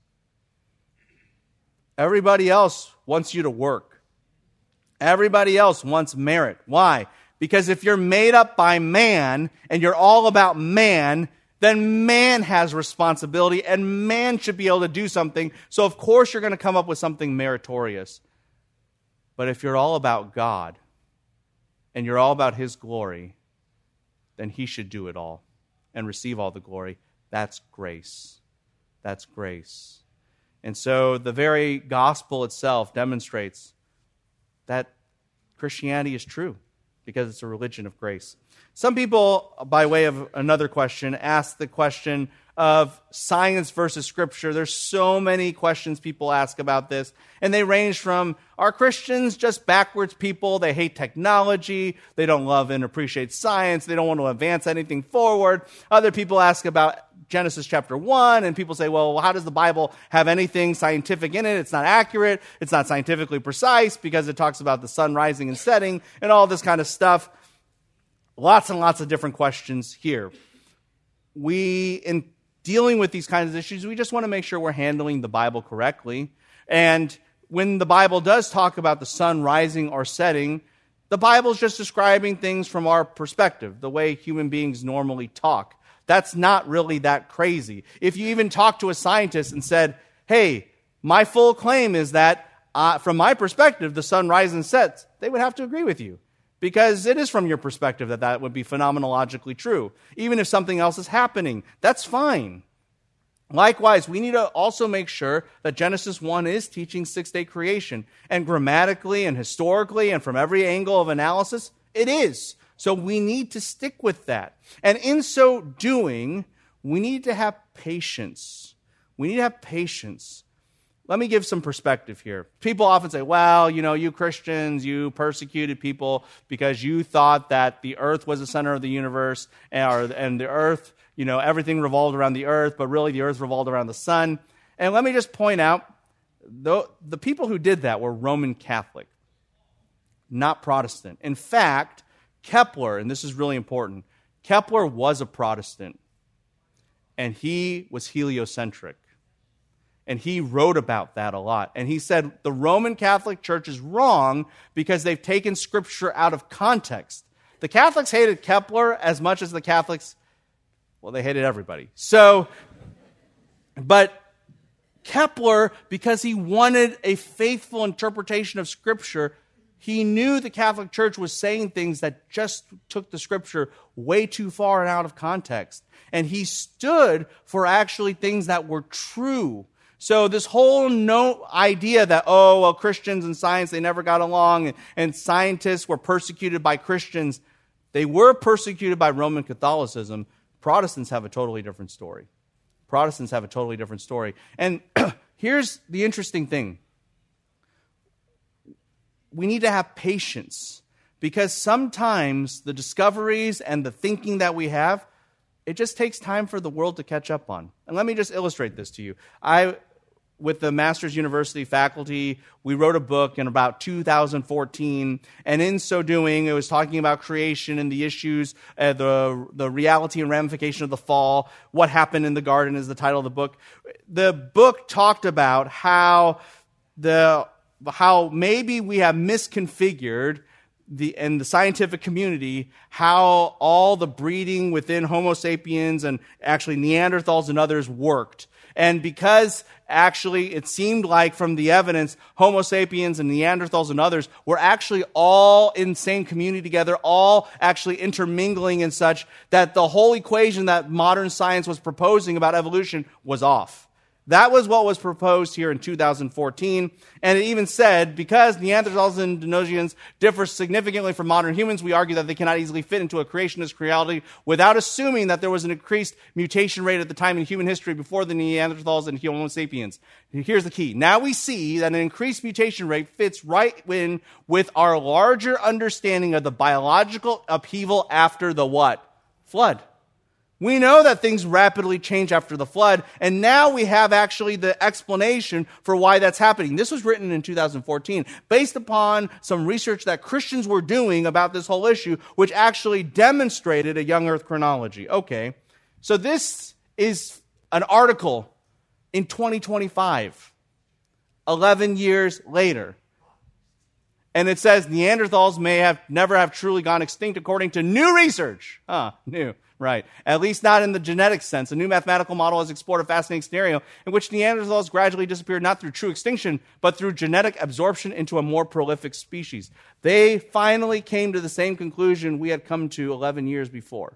Everybody else wants you to work. Everybody else wants merit. Why? Because if you're made up by man and you're all about man, then man has responsibility and man should be able to do something. So of course you're going to come up with something meritorious. But if you're all about God and you're all about his glory, then he should do it all and receive all the glory. That's grace. That's grace. And so the very gospel itself demonstrates that Christianity is true because it's a religion of grace. Some people, by way of another question, ask the question of science versus Scripture. There's so many questions people ask about this, and they range from, are Christians just backwards people? They hate technology. They don't love and appreciate science. They don't want to advance anything forward. Other people ask about Genesis chapter one, and people say, well, how does the Bible have anything scientific in it? It's not accurate. It's not scientifically precise because it talks about the sun rising and setting and all this kind of stuff. Lots and lots of different questions here. We, in dealing with these kinds of issues, we just want to make sure we're handling the Bible correctly. And when the Bible does talk about the sun rising or setting, the Bible is just describing things from our perspective, the way human beings normally talk. That's not really that crazy. If you even talk to a scientist and said, hey, my full claim is that uh, from my perspective, the sun rises and sets, they would have to agree with you. Because it is from your perspective that that would be phenomenologically true. Even if something else is happening, that's fine. Likewise, we need to also make sure that Genesis one is teaching six-day creation. And grammatically and historically and from every angle of analysis, it is. So we need to stick with that. And in so doing, we need to have patience. We need to have patience. Let me give some perspective here. People often say, well, you know, you Christians, you persecuted people because you thought that the earth was the center of the universe, and, and the earth, you know, everything revolved around the earth, but really the earth revolved around the sun. And let me just point out, the, the people who did that were Roman Catholic, not Protestant. In fact, Kepler, and this is really important, Kepler was a Protestant, and he was heliocentric. And he wrote about that a lot. And he said the Roman Catholic Church is wrong because they've taken Scripture out of context. The Catholics hated Kepler as much as the Catholics, well, they hated everybody. So, but Kepler, because he wanted a faithful interpretation of Scripture, he knew the Catholic Church was saying things that just took the Scripture way too far and out of context. And he stood for actually things that were true. So this whole no idea that, oh, well, Christians and science, they never got along, and, and scientists were persecuted by Christians. They were persecuted by Roman Catholicism. Protestants have a totally different story. Protestants have a totally different story. And here's the interesting thing. We need to have patience, because sometimes the discoveries and the thinking that we have, it just takes time for the world to catch up on. And let me just illustrate this to you. I, with the Masters University faculty, we wrote a book in about two thousand fourteen, and in so doing, it was talking about creation and the issues, uh, the, the reality and ramification of the fall. What happened in the garden is the title of the book. The book talked about how the how maybe we have misconfigured the in the scientific community how all the breeding within Homo sapiens and actually Neanderthals and others worked. And because actually it seemed like from the evidence, Homo sapiens and Neanderthals and others were actually all in the same community together, all actually intermingling and such, that the whole equation that modern science was proposing about evolution was off. That was what was proposed here in two thousand fourteen. And it even said, because Neanderthals and Denisovans differ significantly from modern humans, we argue that they cannot easily fit into a creationist reality without assuming that there was an increased mutation rate at the time in human history before the Neanderthals and Homo sapiens. Here's the key. Now we see that an increased mutation rate fits right in with our larger understanding of the biological upheaval after the what? Flood. We know that things rapidly change after the flood, and now we have actually the explanation for why that's happening. This was written in two thousand fourteen, based upon some research that Christians were doing about this whole issue, which actually demonstrated a young earth chronology. Okay, so this is an article in twenty twenty-five, eleven years later. And it says Neanderthals may have never have truly gone extinct according to new research. Huh, new. Right. At least not in the genetic sense. A new mathematical model has explored a fascinating scenario in which Neanderthals gradually disappeared not through true extinction, but through genetic absorption into a more prolific species. They finally came to the same conclusion we had come to eleven years before.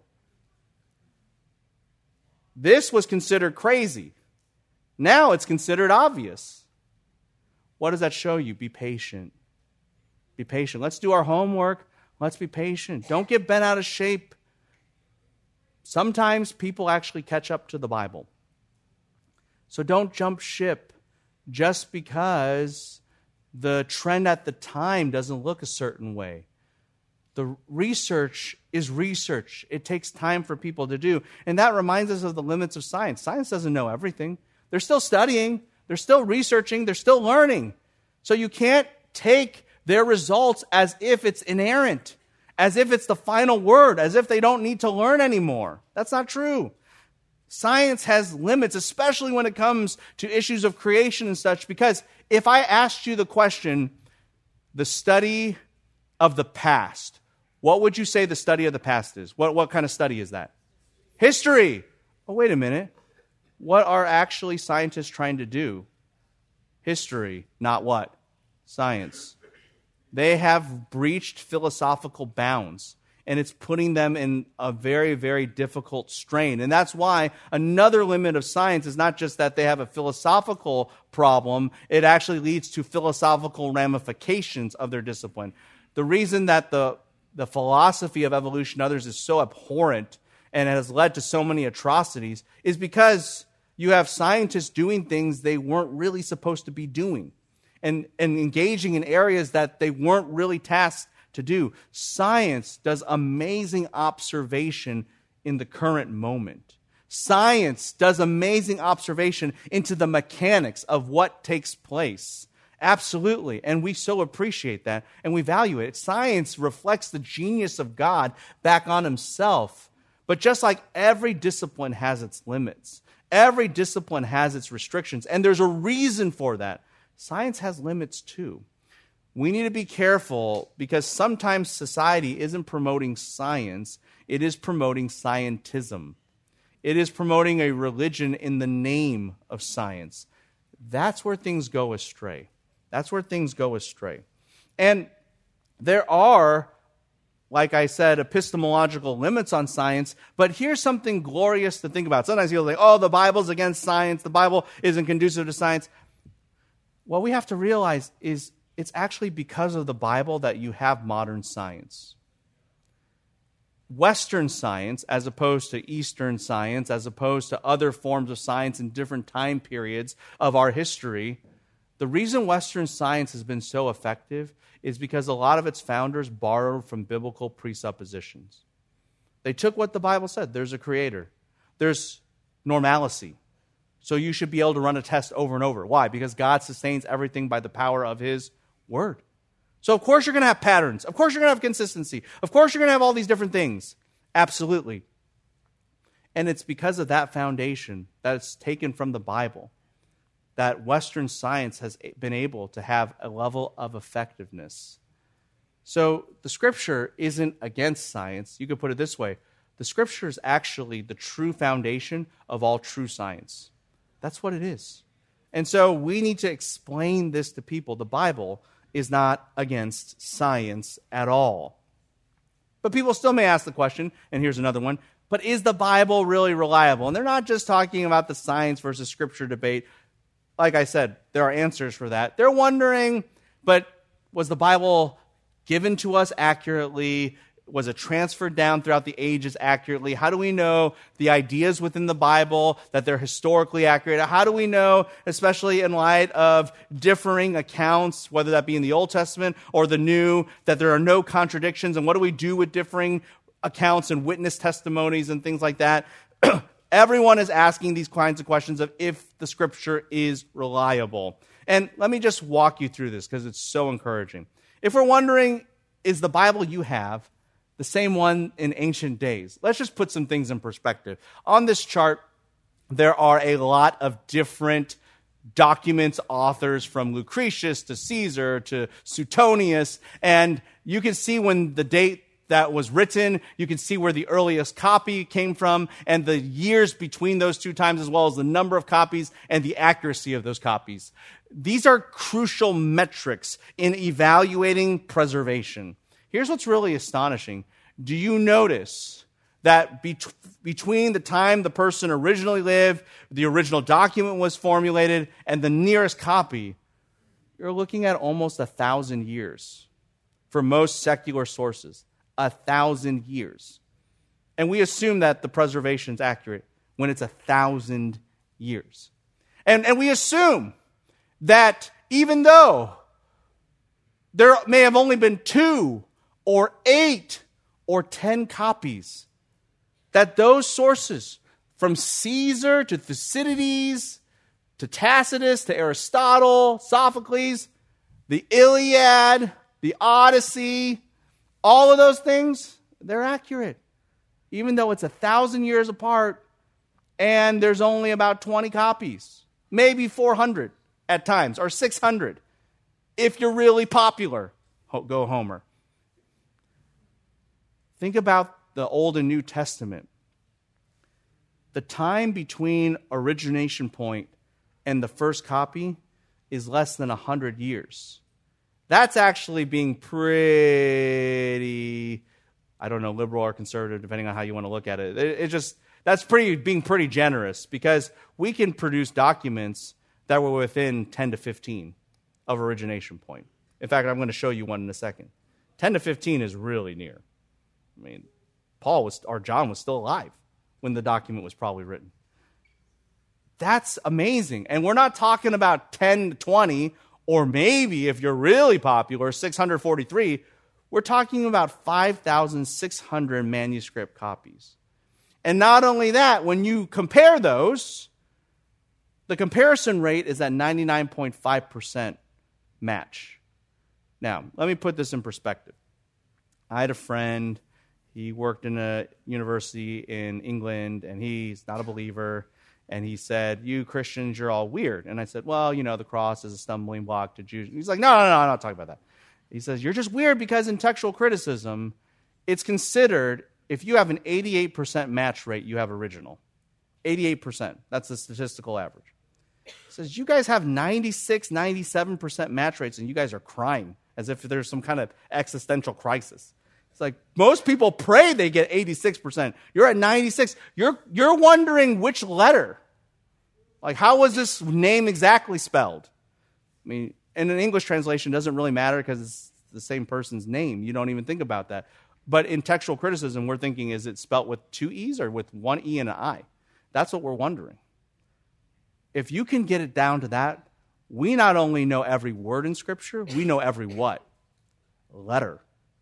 This was considered crazy. Now it's considered obvious. What does that show you? Be patient. Be patient. Let's do our homework. Let's be patient. Don't get bent out of shape. Sometimes people actually catch up to the Bible. So don't jump ship just because the trend at the time doesn't look a certain way. The research is research. It takes time for people to do. And that reminds us of the limits of science. Science doesn't know everything. They're still studying. They're still researching. They're still learning. So you can't take their results as if it's inerrant, as if it's the final word, as if they don't need to learn anymore. That's not true. Science has limits, especially when it comes to issues of creation and such, because if I asked you the question, the study of the past, what would you say the study of the past is? What, what kind of study is that? History. Oh, wait a minute. What are actually scientists trying to do? History, not what? Science. They have breached philosophical bounds, and it's putting them in a very, very difficult strain. And that's why another limit of science is not just that they have a philosophical problem, it actually leads to philosophical ramifications of their discipline. The reason that the the philosophy of evolution to others is so abhorrent and has led to so many atrocities is because you have scientists doing things they weren't really supposed to be doing and, and engaging in areas that they weren't really tasked to do. Science does amazing observation in the current moment. Science does amazing observation into the mechanics of what takes place. Absolutely. And we so appreciate that and we value it. Science reflects the genius of God back on himself. But just like every discipline has its limits, every discipline has its restrictions, and there's a reason for that. Science has limits too. We need to be careful because sometimes society isn't promoting science, it is promoting scientism. It is promoting a religion in the name of science. That's where things go astray. That's where things go astray. And there are, like I said, epistemological limits on science, but here's something glorious to think about. Sometimes people say, oh, the Bible's against science, the Bible isn't conducive to science. What we have to realize is it's actually because of the Bible that you have modern science. Western science, as opposed to Eastern science, as opposed to other forms of science in different time periods of our history, the reason Western science has been so effective is because a lot of its founders borrowed from biblical presuppositions. They took what the Bible said. There's a creator. There's normalcy. So you should be able to run a test over and over. Why? Because God sustains everything by the power of his word. So of course you're going to have patterns. Of course you're going to have consistency. Of course you're going to have all these different things. Absolutely. And it's because of that foundation that's taken from the Bible that Western science has been able to have a level of effectiveness. So the Scripture isn't against science. You could put it this way. The Scripture is actually the true foundation of all true science. That's what it is. And so we need to explain this to people. The Bible is not against science at all. But people still may ask the question, and here's another one, but is the Bible really reliable? And they're not just talking about the science versus Scripture debate. Like I said, there are answers for that. They're wondering, but was the Bible given to us accurately? Was it transferred down throughout the ages accurately? How do we know the ideas within the Bible, that they're historically accurate? How do we know, especially in light of differing accounts, whether that be in the Old Testament or the New, that there are no contradictions? And what do we do with differing accounts and witness testimonies and things like that? Everyone is asking these kinds of questions of if the Scripture is reliable. And let me just walk you through this because it's so encouraging. If we're wondering, is the Bible you have the same one in ancient days? Let's just put some things in perspective. On this chart, there are a lot of different documents, authors, from Lucretius to Caesar to Suetonius, and you can see when the date that was written, you can see where the earliest copy came from, and the years between those two times, as well as the number of copies and the accuracy of those copies. These are crucial metrics in evaluating preservation. Here's what's really astonishing. Do you notice that be- between the time the person originally lived, the original document was formulated, and the nearest copy, you're looking at almost a thousand years for most secular sources. A thousand years. And we assume that the preservation is accurate when it's a thousand years. And, and we assume that even though there may have only been two or eight or ten copies, that those sources, from Caesar to Thucydides to Tacitus to Aristotle, Sophocles, the Iliad, the Odyssey, all of those things, they're accurate. Even though it's a thousand years apart and there's only about twenty copies, maybe four hundred at times, or six hundred. If you're really popular, go Homer. Think about the Old and New Testament. The time between origination point and the first copy is less than one hundred years. That's actually being pretty, I don't know, liberal or conservative, depending on how you want to look at it. It, it just, that's pretty being pretty generous, because we can produce documents that were within ten to fifteen of origination point. In fact, I'm going to show you one in a second. ten to fifteen is really near. I mean, Paul was, or John was still alive when the document was probably written. That's amazing. And we're not talking about ten to twenty, or maybe if you're really popular, six hundred forty-three. We're talking about five thousand six hundred manuscript copies. And not only that, when you compare those, the comparison rate is at ninety-nine point five percent match. Now, let me put this in perspective. I had a friend, he worked in a university in England, and he's not a believer, and he said, you Christians, you're all weird. And I said, well, you know, the cross is a stumbling block to Jews. He's like, no, no, no, I'm not talking about that. He says, you're just weird because in textual criticism, it's considered, if you have an eighty-eight percent match rate, you have original. eighty-eight percent. That's the statistical average. He says, you guys have ninety-six, ninety-seven percent match rates, and you guys are crying as if there's some kind of existential crisis. It's like, most people pray they get eighty-six percent. You're at ninety-six. You're, you're wondering which letter. Like, how was this name exactly spelled? I mean, in an English translation, it doesn't really matter because it's the same person's name. You don't even think about that. But in textual criticism, we're thinking, is it spelt with two E's or with one E and an I? That's what we're wondering. If you can get it down to that, we not only know every word in Scripture, we know every what? Letter.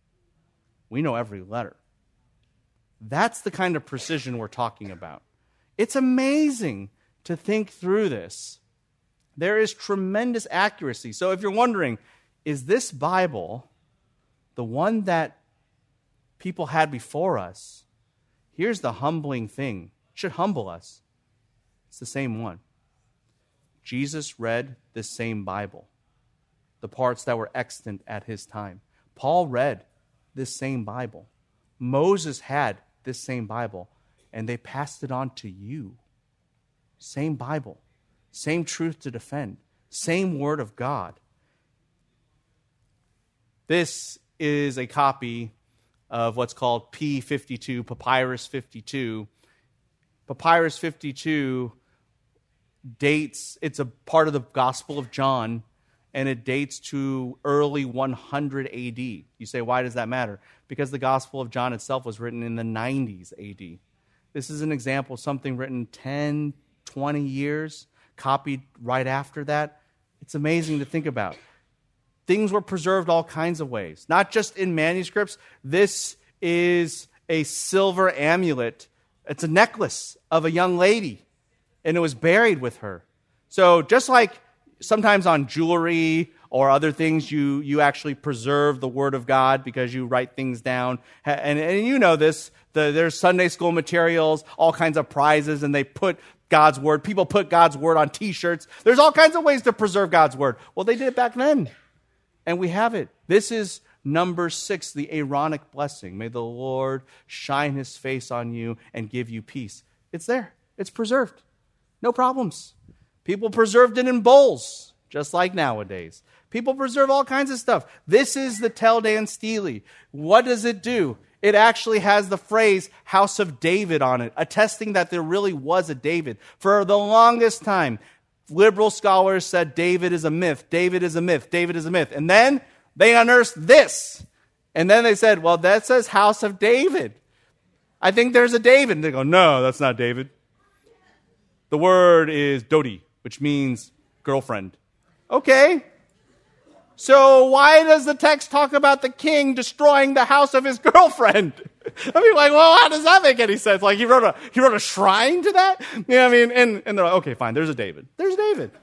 We know every letter. That's the kind of precision we're talking about. It's amazing to think through this. There is tremendous accuracy. So if you're wondering, is this Bible the one that people had before us? Here's the humbling thing. It should humble us. It's the same one. Jesus read this same Bible, the parts that were extant at his time. Paul read this same Bible. Moses had this same Bible, and they passed it on to you. Same Bible, same truth to defend, same Word of God. This is a copy of what's called P fifty-two, Papyrus fifty-two. Papyrus fifty-two dates, it's a part of the Gospel of John, and it dates to early one hundred A D. You say, why does that matter? Because the Gospel of John itself was written in the nineties A D. This is an example of something written ten, twenty years, copied right after that. It's amazing to think about. Things were preserved all kinds of ways, not just in manuscripts. This is a silver amulet. It's a necklace of a young lady, and it was buried with her. So just like sometimes on jewelry or other things, you, you actually preserve the Word of God because you write things down. And, and you know this, the, there's Sunday school materials, all kinds of prizes, and they put God's Word. People put God's Word on T-shirts. There's all kinds of ways to preserve God's Word. Well, they did it back then, and we have it. This is number six, the Aaronic blessing. May the Lord shine his face on you and give you peace. It's there. It's preserved. No problems. People preserved it in bowls, just like nowadays. People preserve all kinds of stuff. This is the Tel Dan Stele. What does it do? It actually has the phrase House of David on it, attesting that there really was a David. For the longest time, liberal scholars said David is a myth, David is a myth, David is a myth. And then they unearthed this. And then they said, well, that says House of David. I think there's a David. And they go, no, that's not David. The word is Dodi, which means girlfriend. Okay. So why does the text talk about the king destroying the house of his girlfriend? I mean, like, well, how does that make any sense? Like, he wrote a he wrote a shrine to that? Yeah, I mean, and, and they're like, okay, fine, there's a David. There's David.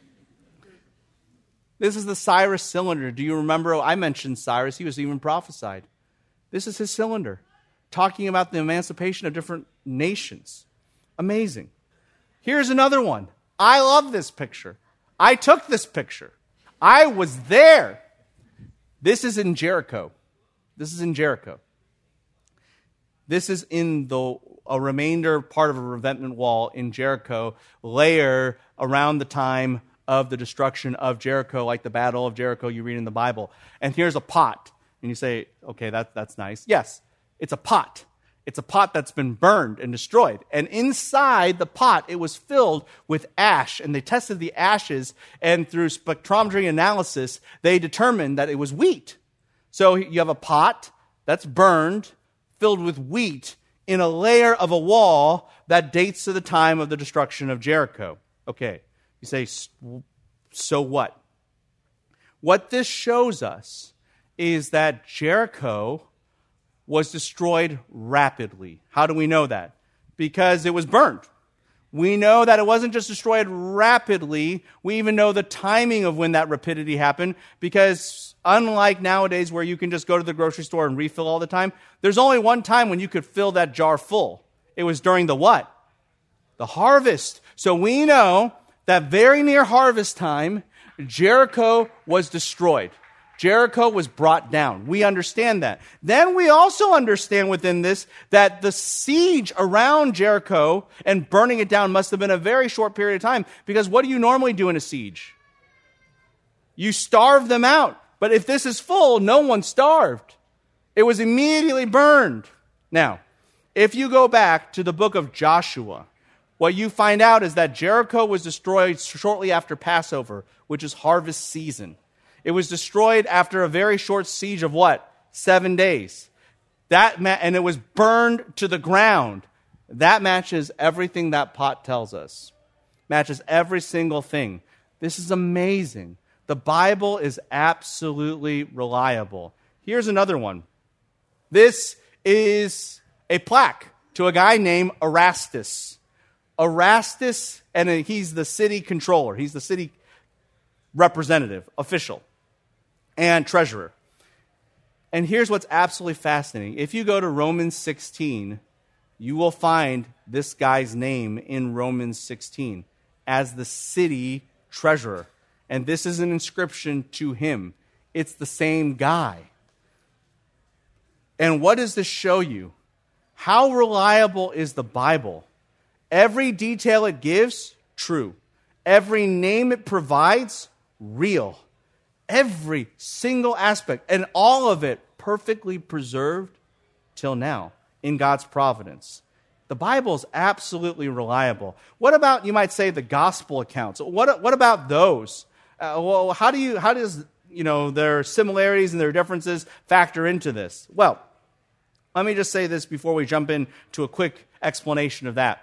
This is the Cyrus cylinder. Do you remember? I mentioned Cyrus. He was even prophesied. This is his cylinder, talking about the emancipation of different nations. Amazing. Here's another one. I love this picture. I took this picture. I was there. This is in Jericho. This is in Jericho. This is in the a remainder part of a revetment wall in Jericho, layer around the time of the destruction of Jericho, like the Battle of Jericho you read in the Bible. And here's a pot. And you say, okay, that, that's nice. Yes, it's a pot. It's a pot that's been burned and destroyed. And inside the pot, it was filled with ash. And they tested the ashes, and through spectrometry analysis, they determined that it was wheat. So you have a pot that's burned, filled with wheat, in a layer of a wall that dates to the time of the destruction of Jericho. Okay, you say, so what? What this shows us is that Jericho was destroyed rapidly. How do we know that? Because it was burned. We know that it wasn't just destroyed rapidly. We even know the timing of when that rapidity happened, because unlike nowadays where you can just go to the grocery store and refill all the time, there's only one time when you could fill that jar full. It was during the what? The harvest. So we know that very near harvest time, Jericho was destroyed. Jericho was brought down. We understand that. Then we also understand within this that the siege around Jericho and burning it down must have been a very short period of time, because what do you normally do in a siege? You starve them out. But if this is full, no one starved. It was immediately burned. Now, if you go back to the book of Joshua, what you find out is that Jericho was destroyed shortly after Passover, which is harvest season. It was destroyed after a very short siege of what? Seven days. That ma- and it was burned to the ground. That matches everything that pot tells us. Matches every single thing. This is amazing. The Bible is absolutely reliable. Here's another one. This is a plaque to a guy named Erastus. Erastus, and he's the city controller. He's the city representative, official, and treasurer. And here's what's absolutely fascinating. If you go to Romans sixteen, you will find this guy's name in Romans sixteen as the city treasurer. And this is an inscription to him. It's the same guy. And what does this show you? How reliable is the Bible? Every detail it gives, true. Every name it provides, real. Every single aspect, and all of it perfectly preserved till now in God's providence. The Bible is absolutely reliable. What about, you might say, the gospel accounts? What, what about those? Uh, well, how do you, how does, you know, their similarities and their differences factor into this? Well, let me just say this before we jump into a quick explanation of that.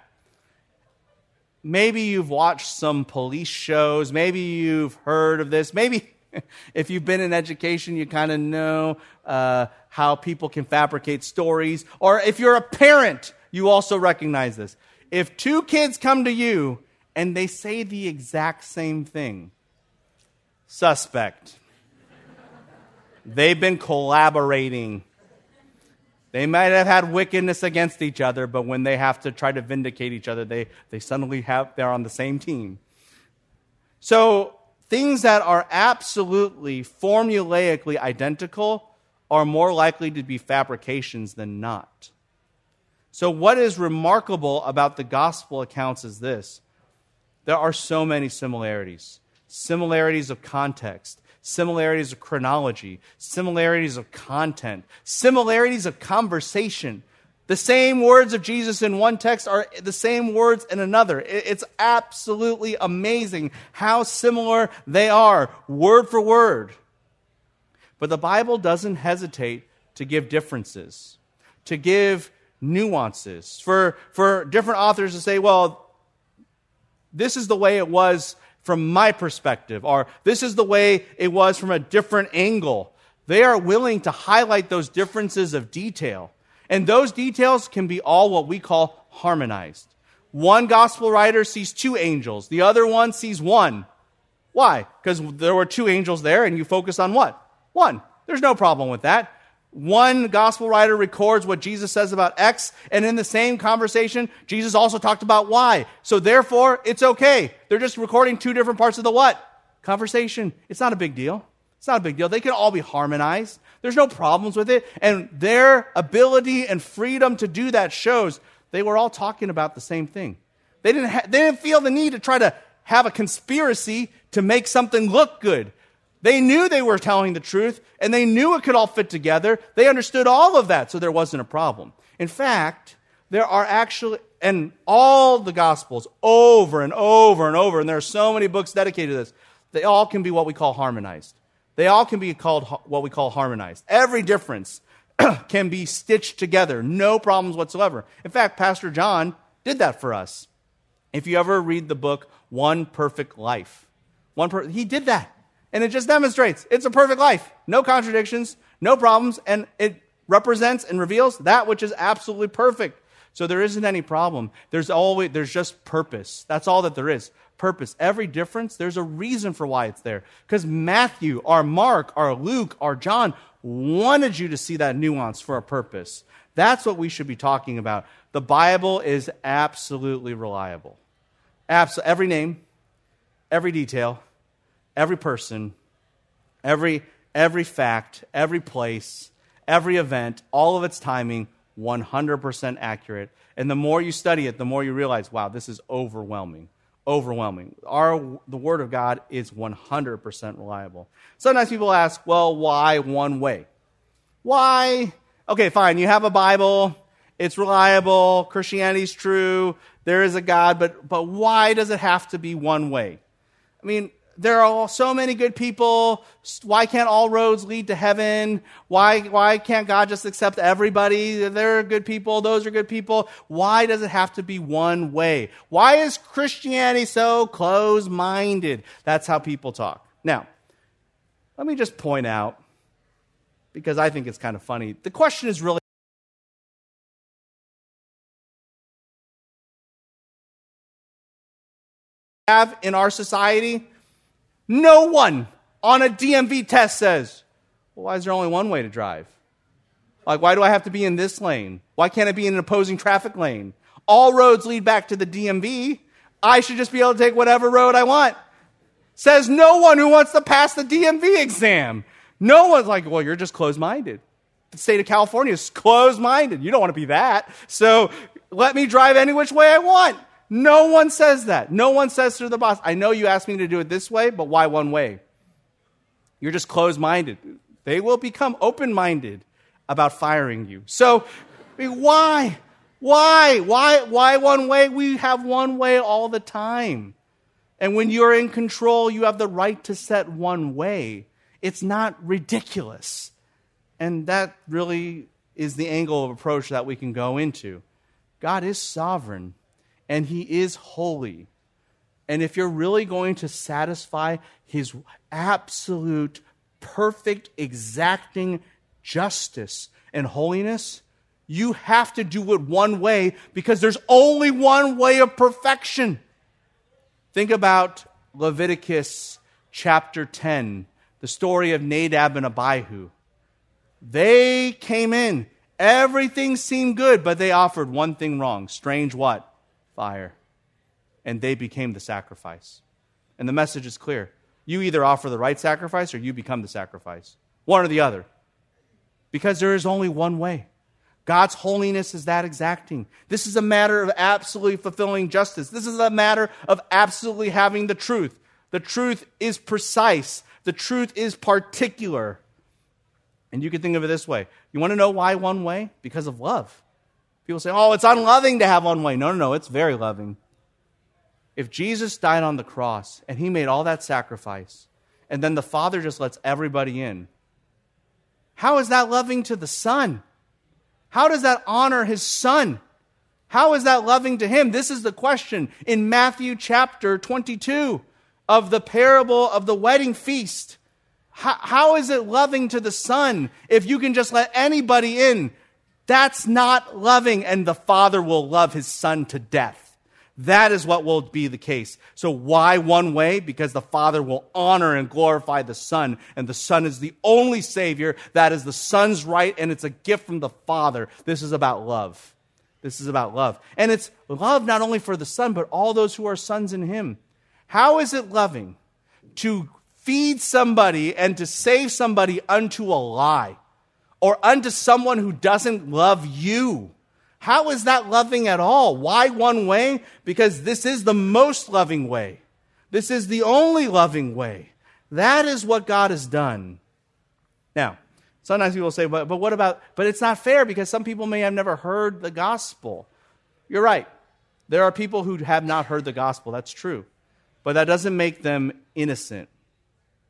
Maybe you've watched some police shows. Maybe you've heard of this. Maybe if you've been in education, you kind of know uh, how people can fabricate stories. Or if you're a parent, you also recognize this. If two kids come to you and they say the exact same thing, suspect. They've been collaborating. They might have had wickedness against each other, but when they have to try to vindicate each other, they, they suddenly have, they're on the same team. So things that are absolutely formulaically identical are more likely to be fabrications than not. So what is remarkable about the gospel accounts is this. There are so many similarities. Similarities of context, similarities of chronology, similarities of content, similarities of conversation. The same words of Jesus in one text are the same words in another. It's absolutely amazing how similar they are, word for word. But the Bible doesn't hesitate to give differences, to give nuances, for, for different authors to say, well, this is the way it was from my perspective, or this is the way it was from a different angle. They are willing to highlight those differences of detail. And those details can be all what we call harmonized. One gospel writer sees two angels. The other one sees one. Why? Because there were two angels there and you focus on what? One. There's no problem with that. One gospel writer records what Jesus says about X, and in the same conversation, Jesus also talked about Y. So therefore, it's okay. They're just recording two different parts of the what? Conversation. It's not a big deal. It's not a big deal. They can all be harmonized. There's no problems with it. And their ability and freedom to do that shows they were all talking about the same thing. They didn't, ha- they didn't feel the need to try to have a conspiracy to make something look good. They knew they were telling the truth, and they knew it could all fit together. They understood all of that, so there wasn't a problem. In fact, there are actually, and all the Gospels, over and over and over, and there are so many books dedicated to this, they all can be what we call harmonized. They all can be called what we call harmonized. Every difference can be stitched together, no problems whatsoever. In fact, Pastor John did that for us. If you ever read the book, One Perfect Life, one per- he did that. And it just demonstrates it's a perfect life. No contradictions, no problems, and it represents and reveals that which is absolutely perfect. So there isn't any problem. There's always there's just purpose. That's all that there is. Purpose. Every difference, there's a reason for why it's there. Because Matthew, or Mark, or Luke, or John wanted you to see that nuance for a purpose. That's what we should be talking about. The Bible is absolutely reliable. Abs- every name, every detail, every person, every every fact, every place, every event, all of its timing, one hundred percent accurate. And the more you study it, the more you realize, wow, this is overwhelming. Overwhelming. Our the Word of God is one hundred percent reliable. Sometimes people ask, well, why one way? Why? Okay, fine, you have a Bible, it's reliable, Christianity's true, there is a God, but but why does it have to be one way? I mean, there are so many good people. Why can't all roads lead to heaven? Why, why can't God just accept everybody? There are good people. Those are good people. Why does it have to be one way? Why is Christianity so close-minded? That's how people talk. Now, let me just point out, because I think it's kind of funny, the question is really have in our society. No one on a D M V test says, well, why is there only one way to drive? Like, why do I have to be in this lane? Why can't I be in an opposing traffic lane? All roads lead back to the D M V. I should just be able to take whatever road I want. Says no one who wants to pass the D M V exam. No one's like, well, you're just closed-minded. The state of California is closed-minded. You don't want to be that. So let me drive any which way I want. No one says that. No one says to the boss, I know you asked me to do it this way, but why one way? You're just closed-minded. They will become open-minded about firing you. So, I mean, why? Why? Why? Why one way? We have one way all the time. And when you're in control, you have the right to set one way. It's not ridiculous. And that really is the angle of approach that we can go into. God is sovereign. And he is holy. And if you're really going to satisfy his absolute, perfect, exacting justice and holiness, you have to do it one way because there's only one way of perfection. Think about Leviticus chapter ten, the story of Nadab and Abihu. They came in. Everything seemed good, but they offered one thing wrong. Strange what? Fire. And they became the sacrifice. And the message is clear. You either offer the right sacrifice or you become the sacrifice. One or the other. Because there is only one way. God's holiness is that exacting. This is a matter of absolutely fulfilling justice. This is a matter of absolutely having the truth. The truth is precise. The truth is particular. And you can think of it this way. You want to know why one way? Because of love. People say, oh, it's unloving to have one way. No, no, no, it's very loving. If Jesus died on the cross and he made all that sacrifice, and then the Father just lets everybody in, how is that loving to the Son? How does that honor his Son? How is that loving to him? This is the question in Matthew chapter twenty-two of the parable of the wedding feast. How, how is it loving to the Son if you can just let anybody in? That's not loving, and the Father will love his Son to death. That is what will be the case. So why one way? Because the Father will honor and glorify the Son, and the Son is the only Savior. That is the Son's right, and it's a gift from the Father. This is about love. This is about love. And it's love not only for the Son, but all those who are sons in him. How is it loving to feed somebody and to save somebody unto a lie? Or unto someone who doesn't love you? How is that loving at all? Why one way? Because this is the most loving way. This is the only loving way. That is what God has done. Now, sometimes people say, but, but what about, but it's not fair because some people may have never heard the gospel. You're right. There are people who have not heard the gospel. That's true. But that doesn't make them innocent.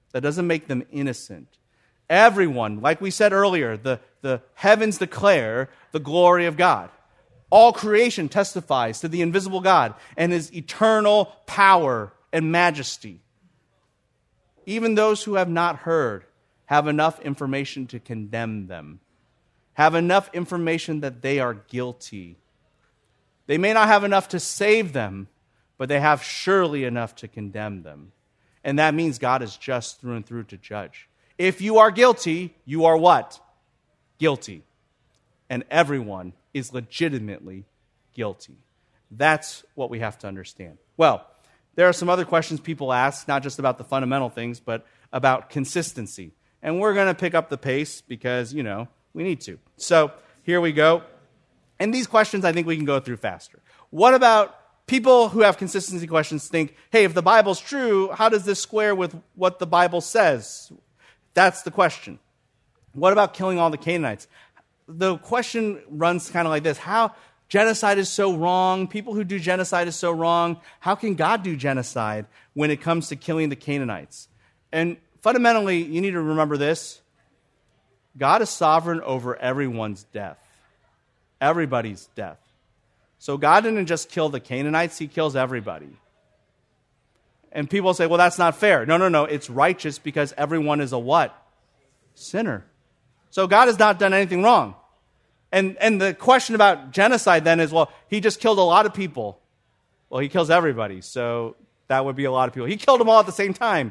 That doesn't make them innocent. Everyone, like we said earlier, the, the heavens declare the glory of God. All creation testifies to the invisible God and his eternal power and majesty. Even those who have not heard have enough information to condemn them, have enough information that they are guilty. They may not have enough to save them, but they have surely enough to condemn them. And that means God is just through and through to judge. If you are guilty, you are what? Guilty. And everyone is legitimately guilty. That's what we have to understand. Well, there are some other questions people ask, not just about the fundamental things, but about consistency. And we're going to pick up the pace because, you know, we need to. So here we go. And these questions I think we can go through faster. What about people who have consistency questions think, hey, if the Bible's true, how does this square with what the Bible says? That's the question. What about killing all the Canaanites? The question runs kind of like this. How genocide is so wrong. People who do genocide is so wrong. How can God do genocide when it comes to killing the Canaanites? And fundamentally, you need to remember this. God is sovereign over everyone's death. Everybody's death. So God didn't just kill the Canaanites, he kills everybody. And people say, well, that's not fair. No, no, no. It's righteous because everyone is a what? Sinner. So God has not done anything wrong. And and the question about genocide then is, well, he just killed a lot of people. Well, he kills everybody, so that would be a lot of people. He killed them all at the same time.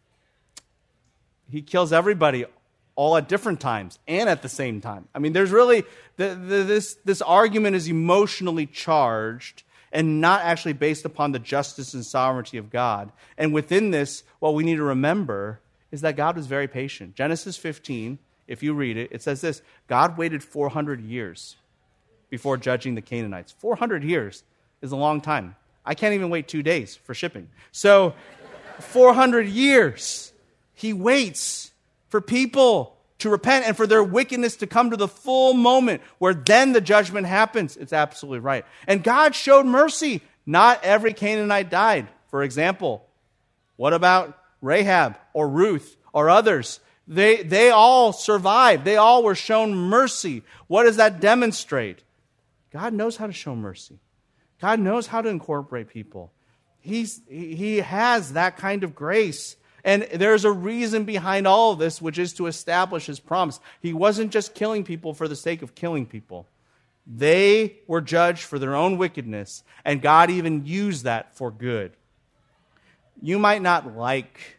He kills everybody all at different times and at the same time. I mean, there's really, the, the, this, this argument is emotionally charged and not actually based upon the justice and sovereignty of God. And within this, what we need to remember is that God was very patient. Genesis fifteen, if you read it, it says this: God waited four hundred years before judging the Canaanites. four hundred years is a long time. I can't even wait two days for shipping. So, four hundred years, he waits for people to repent and for their wickedness to come to the full moment where then the judgment happens. It's absolutely right. And God showed mercy. Not every Canaanite died. For example, what about Rahab or Ruth or others? They, they all survived. They all were shown mercy. What does that demonstrate? God knows how to show mercy. God knows how to incorporate people. He's, he has that kind of grace. And there's a reason behind all of this, which is to establish his promise. He wasn't just killing people for the sake of killing people. They were judged for their own wickedness, and God even used that for good. You might not like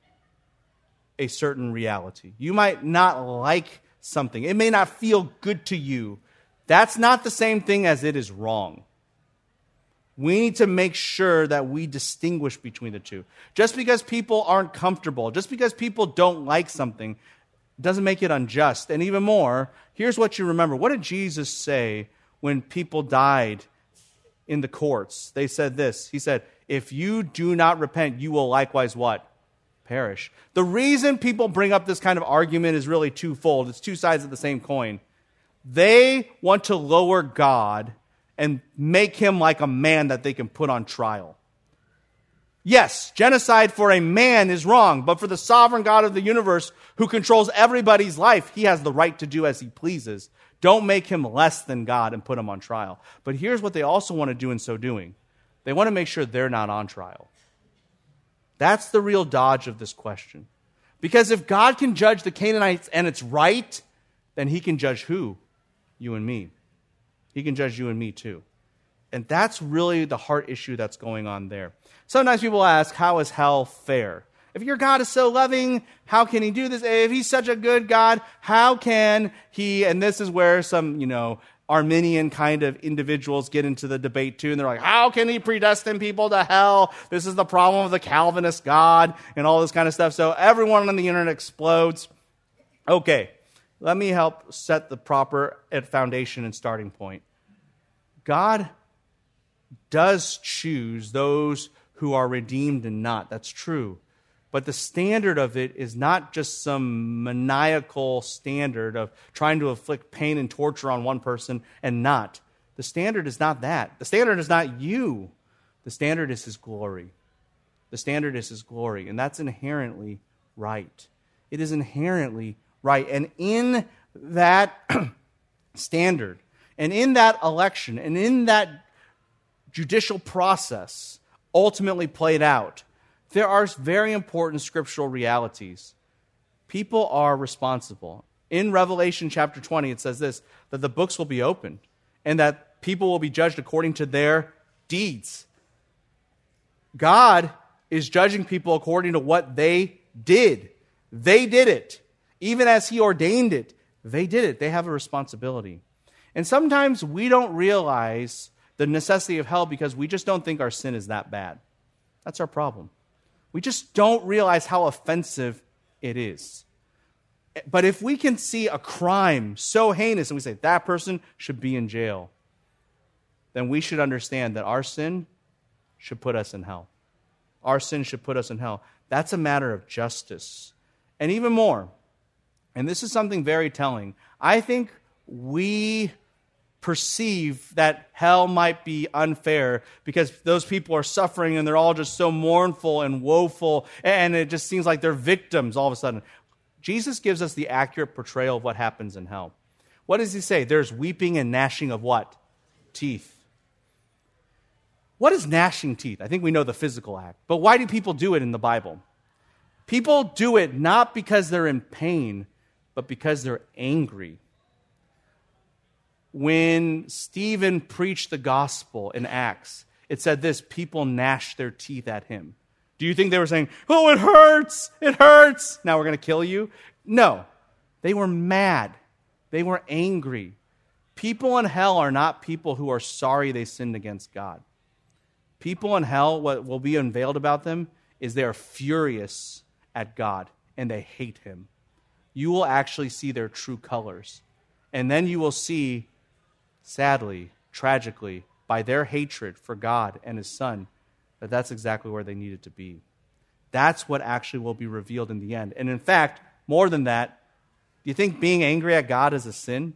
a certain reality. You might not like something. It may not feel good to you. That's not the same thing as it is wrong. We need to make sure that we distinguish between the two. Just because people aren't comfortable, just because people don't like something, doesn't make it unjust. And even more, here's what you remember. What did Jesus say when people died in the courts? They said this. He said, if you do not repent, you will likewise what? Perish. The reason people bring up this kind of argument is really twofold. It's two sides of the same coin. They want to lower God and make him like a man that they can put on trial. Yes, genocide for a man is wrong, but for the sovereign God of the universe who controls everybody's life, he has the right to do as he pleases. Don't make him less than God and put him on trial. But here's what they also want to do in so doing. They want to make sure they're not on trial. That's the real dodge of this question. Because if God can judge the Canaanites and it's right, then he can judge who? You and me. He can judge you and me too. And that's really the heart issue that's going on there. Sometimes people ask, how is hell fair? If your God is so loving, how can he do this? If he's such a good God, how can he? And this is where some, you know, Arminian kind of individuals get into the debate too. And they're like, how can he predestine people to hell? This is the problem of the Calvinist God and all this kind of stuff. So everyone on the internet explodes. Okay, let me help set the proper foundation and starting point. God does choose those who are redeemed and not. That's true. But the standard of it is not just some maniacal standard of trying to inflict pain and torture on one person and not. The standard is not that. The standard is not you. The standard is his glory. The standard is his glory, and that's inherently right. It is inherently right. And in that standard, and in that election, and in that judicial process ultimately played out, there are very important scriptural realities. People are responsible. In Revelation chapter twenty, it says this, that the books will be opened, and that people will be judged according to their deeds. God is judging people according to what they did. They did it. Even as he ordained it, they did it. They have a responsibility. And sometimes we don't realize the necessity of hell because we just don't think our sin is that bad. That's our problem. We just don't realize how offensive it is. But if we can see a crime so heinous and we say that person should be in jail, then we should understand that our sin should put us in hell. Our sin should put us in hell. That's a matter of justice. And even more, and this is something very telling, I think we perceive that hell might be unfair because those people are suffering and they're all just so mournful and woeful, and it just seems like they're victims all of a sudden. Jesus gives us the accurate portrayal of what happens in hell. What does he say? There's weeping and gnashing of what? Teeth. What is gnashing teeth? I think we know the physical act. But why do people do it in the Bible? People do it not because they're in pain, but because they're angry. When Stephen preached the gospel in Acts, it said this, people gnashed their teeth at him. Do you think they were saying, oh, it hurts, it hurts, now we're going to kill you? No, they were mad. They were angry. People in hell are not people who are sorry they sinned against God. People in hell, what will be unveiled about them is they are furious at God and they hate him. You will actually see their true colors. And then you will see, sadly, tragically, by their hatred for God and his Son, that that's exactly where they needed to be. That's what actually will be revealed in the end. And in fact, more than that, do you think being angry at God is a sin?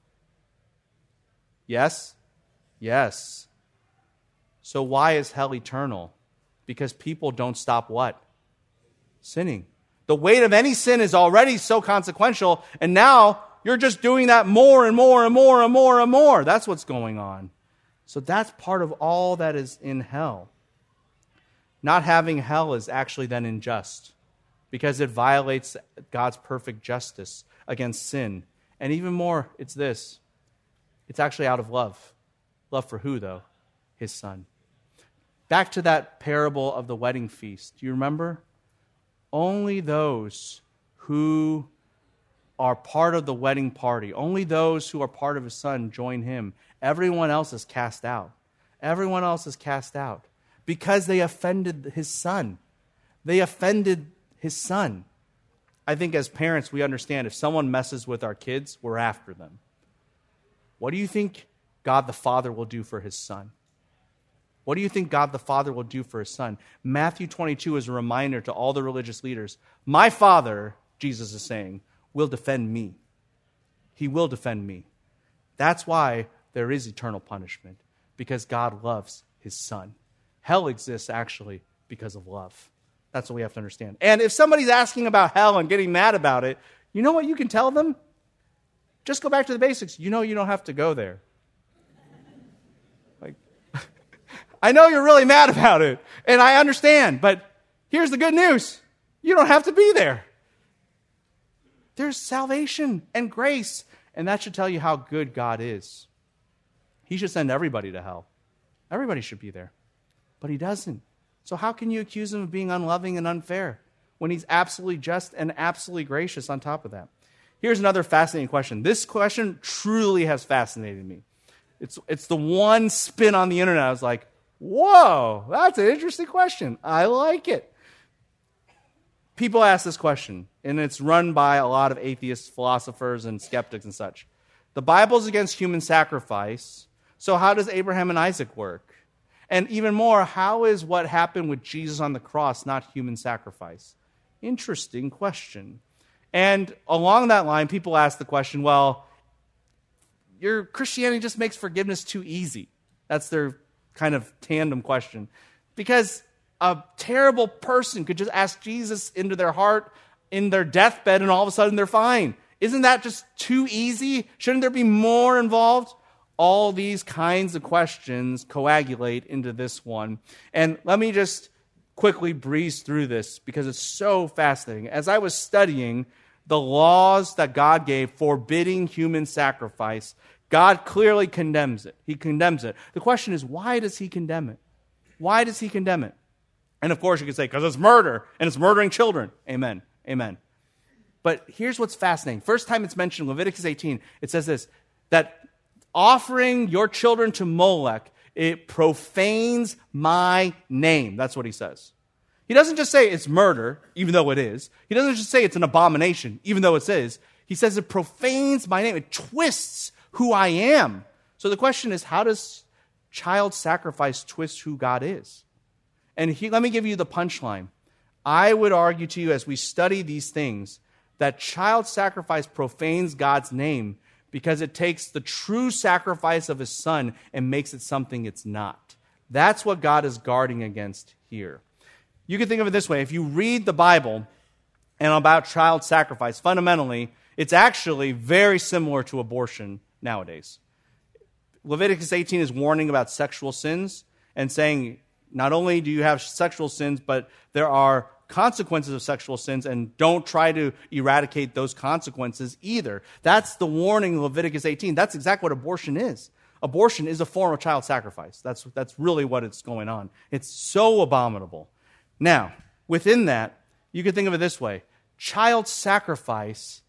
Yes? Yes. So why is hell eternal? Because people don't stop what? Sinning. The weight of any sin is already so consequential, and now you're just doing that more and more and more and more and more. That's what's going on. So that's part of all that is in hell. Not having hell is actually then unjust because it violates God's perfect justice against sin. And even more, it's this. It's actually out of love. Love for who, though? His Son. Back to that parable of the wedding feast. Do you remember? Only those who are part of the wedding party, only those who are part of his Son join him. Everyone else is cast out. Everyone else is cast out because they offended his Son. They offended his Son. I think as parents, we understand if someone messes with our kids, we're after them. What do you think God the Father will do for his Son? What do you think God the Father will do for his Son? Matthew twenty-two is a reminder to all the religious leaders. My Father, Jesus is saying, will defend me. He will defend me. That's why there is eternal punishment, because God loves his Son. Hell exists actually because of love. That's what we have to understand. And if somebody's asking about hell and getting mad about it, you know what you can tell them? Just go back to the basics. You know you don't have to go there. Like, I know you're really mad about it, and I understand, but here's the good news. You don't have to be there. There's salvation and grace, and that should tell you how good God is. He should send everybody to hell. Everybody should be there, but he doesn't. So how can you accuse him of being unloving and unfair when he's absolutely just and absolutely gracious on top of that? Here's another fascinating question. This question truly has fascinated me. It's, it's the one spin on the internet. I was like, whoa, that's an interesting question. I like it. People ask this question, and it's run by a lot of atheists, philosophers, and skeptics and such. The Bible's against human sacrifice, so how does Abraham and Isaac work? And even more, how is what happened with Jesus on the cross not human sacrifice? Interesting question. And along that line, people ask the question, well, your Christianity just makes forgiveness too easy. That's their kind of tandem question. Because a terrible person could just ask Jesus into their heart in their deathbed and all of a sudden they're fine. Isn't that just too easy? Shouldn't there be more involved? All these kinds of questions coagulate into this one. And let me just quickly breeze through this because it's so fascinating. As I was studying the laws that God gave forbidding human sacrifice, God clearly condemns it. He condemns it. The question is, why does he condemn it? Why does he condemn it? And of course you could say, because it's murder, and it's murdering children. Amen. Amen. But here's what's fascinating. First time it's mentioned in Leviticus eighteen, it says this, that offering your children to Molech, it profanes my name. That's what he says. He doesn't just say it's murder, even though it is. He doesn't just say it's an abomination, even though it is. He says it profanes my name. It twists who I am. So the question is, how does child sacrifice twist who God is? And he, let me give you the punchline. I would argue to you as we study these things that child sacrifice profanes God's name because it takes the true sacrifice of his son and makes it something it's not. That's what God is guarding against here. You can think of it this way. If you read the Bible and about child sacrifice, fundamentally, it's actually very similar to abortion nowadays. Leviticus eighteen is warning about sexual sins and saying, not only do you have sexual sins, but there are consequences of sexual sins, and don't try to eradicate those consequences either. That's the warning in Leviticus eighteen. That's exactly what abortion is. Abortion is a form of child sacrifice. That's, that's really what it's going on. It's so abominable. Now, within that, you can think of it this way. Child sacrifice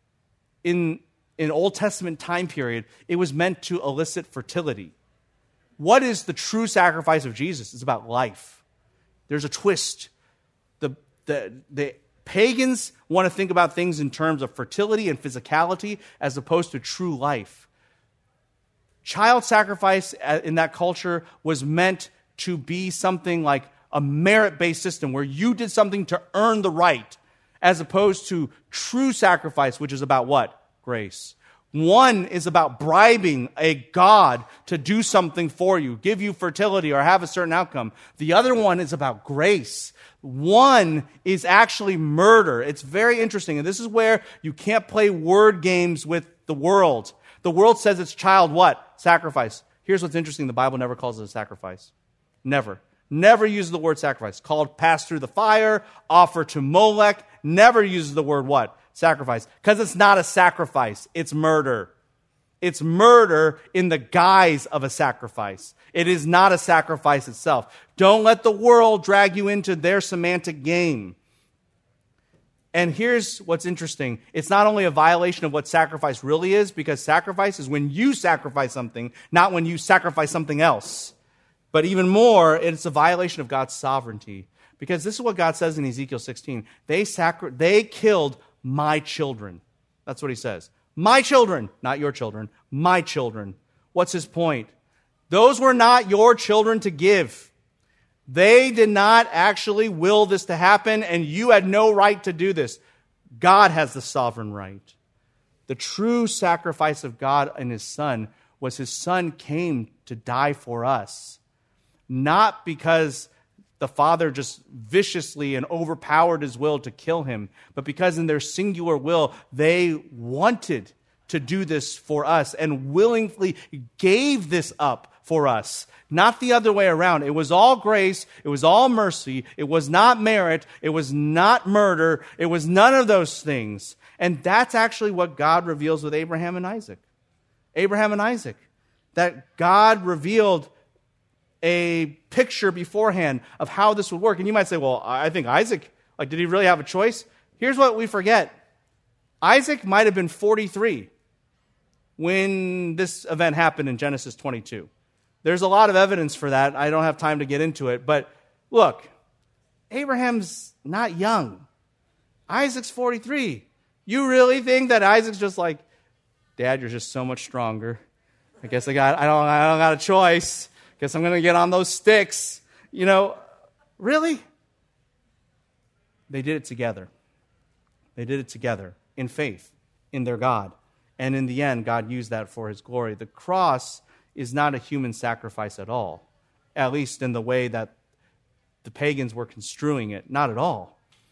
in in Old Testament time period, it was meant to elicit fertility. What is the true sacrifice of Jesus? It's about life. There's a twist. The, the, the pagans want to think about things in terms of fertility and physicality as opposed to true life. Child sacrifice in that culture was meant to be something like a merit-based system where you did something to earn the right, as opposed to true sacrifice, which is about what? Grace. One is about bribing a God to do something for you, give you fertility or have a certain outcome. The other one is about grace. One is actually murder. It's very interesting. And this is where you can't play word games with the world. The world says it's child what? Sacrifice. Here's what's interesting. The Bible never calls it a sacrifice. Never. Never uses the word sacrifice. Called pass through the fire, offer to Molech. Never uses the word what? Sacrifice. Because it's not a sacrifice. It's murder. It's murder in the guise of a sacrifice. It is not a sacrifice itself. Don't let the world drag you into their semantic game. And here's what's interesting. It's not only a violation of what sacrifice really is, because sacrifice is when you sacrifice something, not when you sacrifice something else. But even more, it's a violation of God's sovereignty. Because this is what God says in Ezekiel sixteen. They sacri- they killed my children. That's what he says. My children, not your children, my children. What's his point? Those were not your children to give. They did not actually will this to happen, and you had no right to do this. God has the sovereign right. The true sacrifice of God and his son was his son came to die for us. Not because the Father just viciously and overpowered his will to kill him, but because in their singular will, they wanted to do this for us and willingly gave this up for us. Not the other way around. It was all grace. It was all mercy. It was not merit. It was not murder. It was none of those things. And that's actually what God reveals with Abraham and Isaac. Abraham and Isaac. That God revealed a picture beforehand of how this would work. And you might say, well, I think Isaac, like, did he really have a choice? Here's what we forget. Isaac might have been forty-three when this event happened in Genesis twenty-two. There's a lot of evidence for that. I don't have time to get into it. But look, Abraham's not young. Isaac's forty-three. You really think that Isaac's just like, Dad, you're just so much stronger. I guess I got, I don't, I don't got a choice. Guess I'm going to get on those sticks. You know, really? They did it together. They did it together in faith, in their God. And in the end, God used that for his glory. The cross is not a human sacrifice at all, at least in the way that the pagans were construing it. Not at all.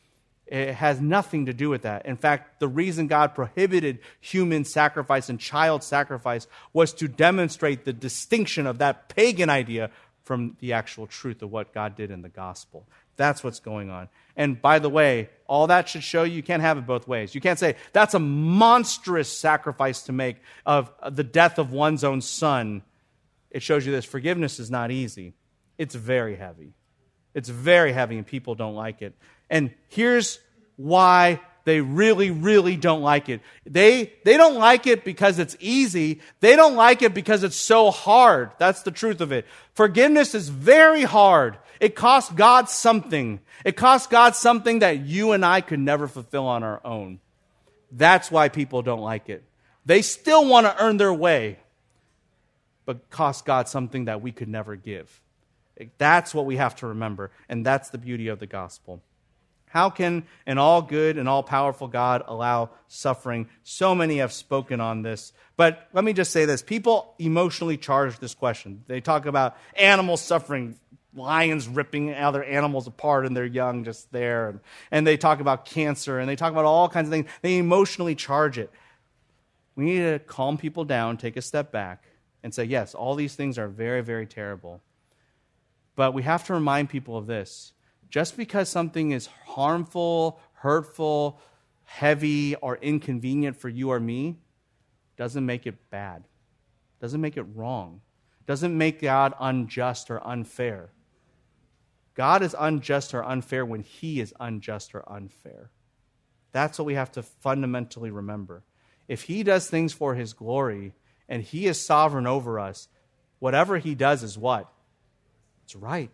It has nothing to do with that. In fact, the reason God prohibited human sacrifice and child sacrifice was to demonstrate the distinction of that pagan idea from the actual truth of what God did in the gospel. That's what's going on. And by the way, all that should show you you can't have it both ways. You can't say, that's a monstrous sacrifice to make of the death of one's own son. It shows you this. Forgiveness is not easy. It's very heavy. It's very heavy, and people don't like it. And here's why they really, really don't like it. They, they don't like it because it's easy. They don't like it because it's so hard. That's the truth of it. Forgiveness is very hard. It costs God something. It costs God something that you and I could never fulfill on our own. That's why people don't like it. They still want to earn their way, but cost God something that we could never give. That's what we have to remember, and that's the beauty of the gospel. How can an all-good and all-powerful God allow suffering? So many have spoken on this. But let me just say this. People emotionally charge this question. They talk about animals suffering, lions ripping other animals apart and they're young just there. And, and they talk about cancer, and they talk about all kinds of things. They emotionally charge it. We need to calm people down, take a step back, and say, yes, all these things are very, very terrible. But we have to remind people of this. Just because something is harmful, hurtful, heavy, or inconvenient for you or me doesn't make it bad. Doesn't make it wrong. Doesn't make God unjust or unfair. God is unjust or unfair when He is unjust or unfair. That's what we have to fundamentally remember. If He does things for His glory and He is sovereign over us, whatever He does is what? It's right.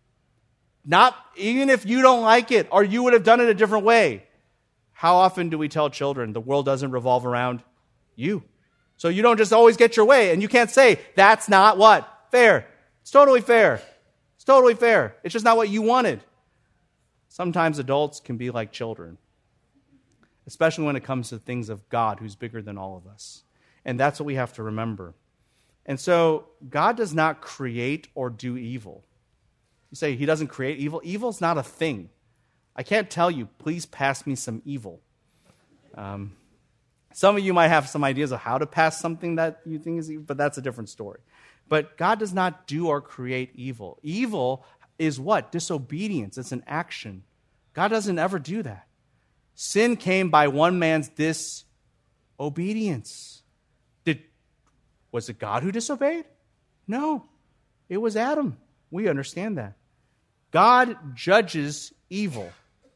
Not even if you don't like it or you would have done it a different way. How often do we tell children the world doesn't revolve around you? So you don't just always get your way, and you can't say that's not what? Fair. It's totally fair. It's totally fair. It's just not what you wanted. Sometimes adults can be like children, especially when it comes to things of God who's bigger than all of us. And that's what we have to remember. And so God does not create or do evil. You say He doesn't create evil. Evil's not a thing. I can't tell you, please pass me some evil. Um, some of you might have some ideas of how to pass something that you think is evil, but that's a different story. But God does not do or create evil. Evil is what? Disobedience. It's an action. God doesn't ever do that. Sin came by one man's disobedience. Did, was it God who disobeyed? No. It was Adam. We understand that. God judges evil.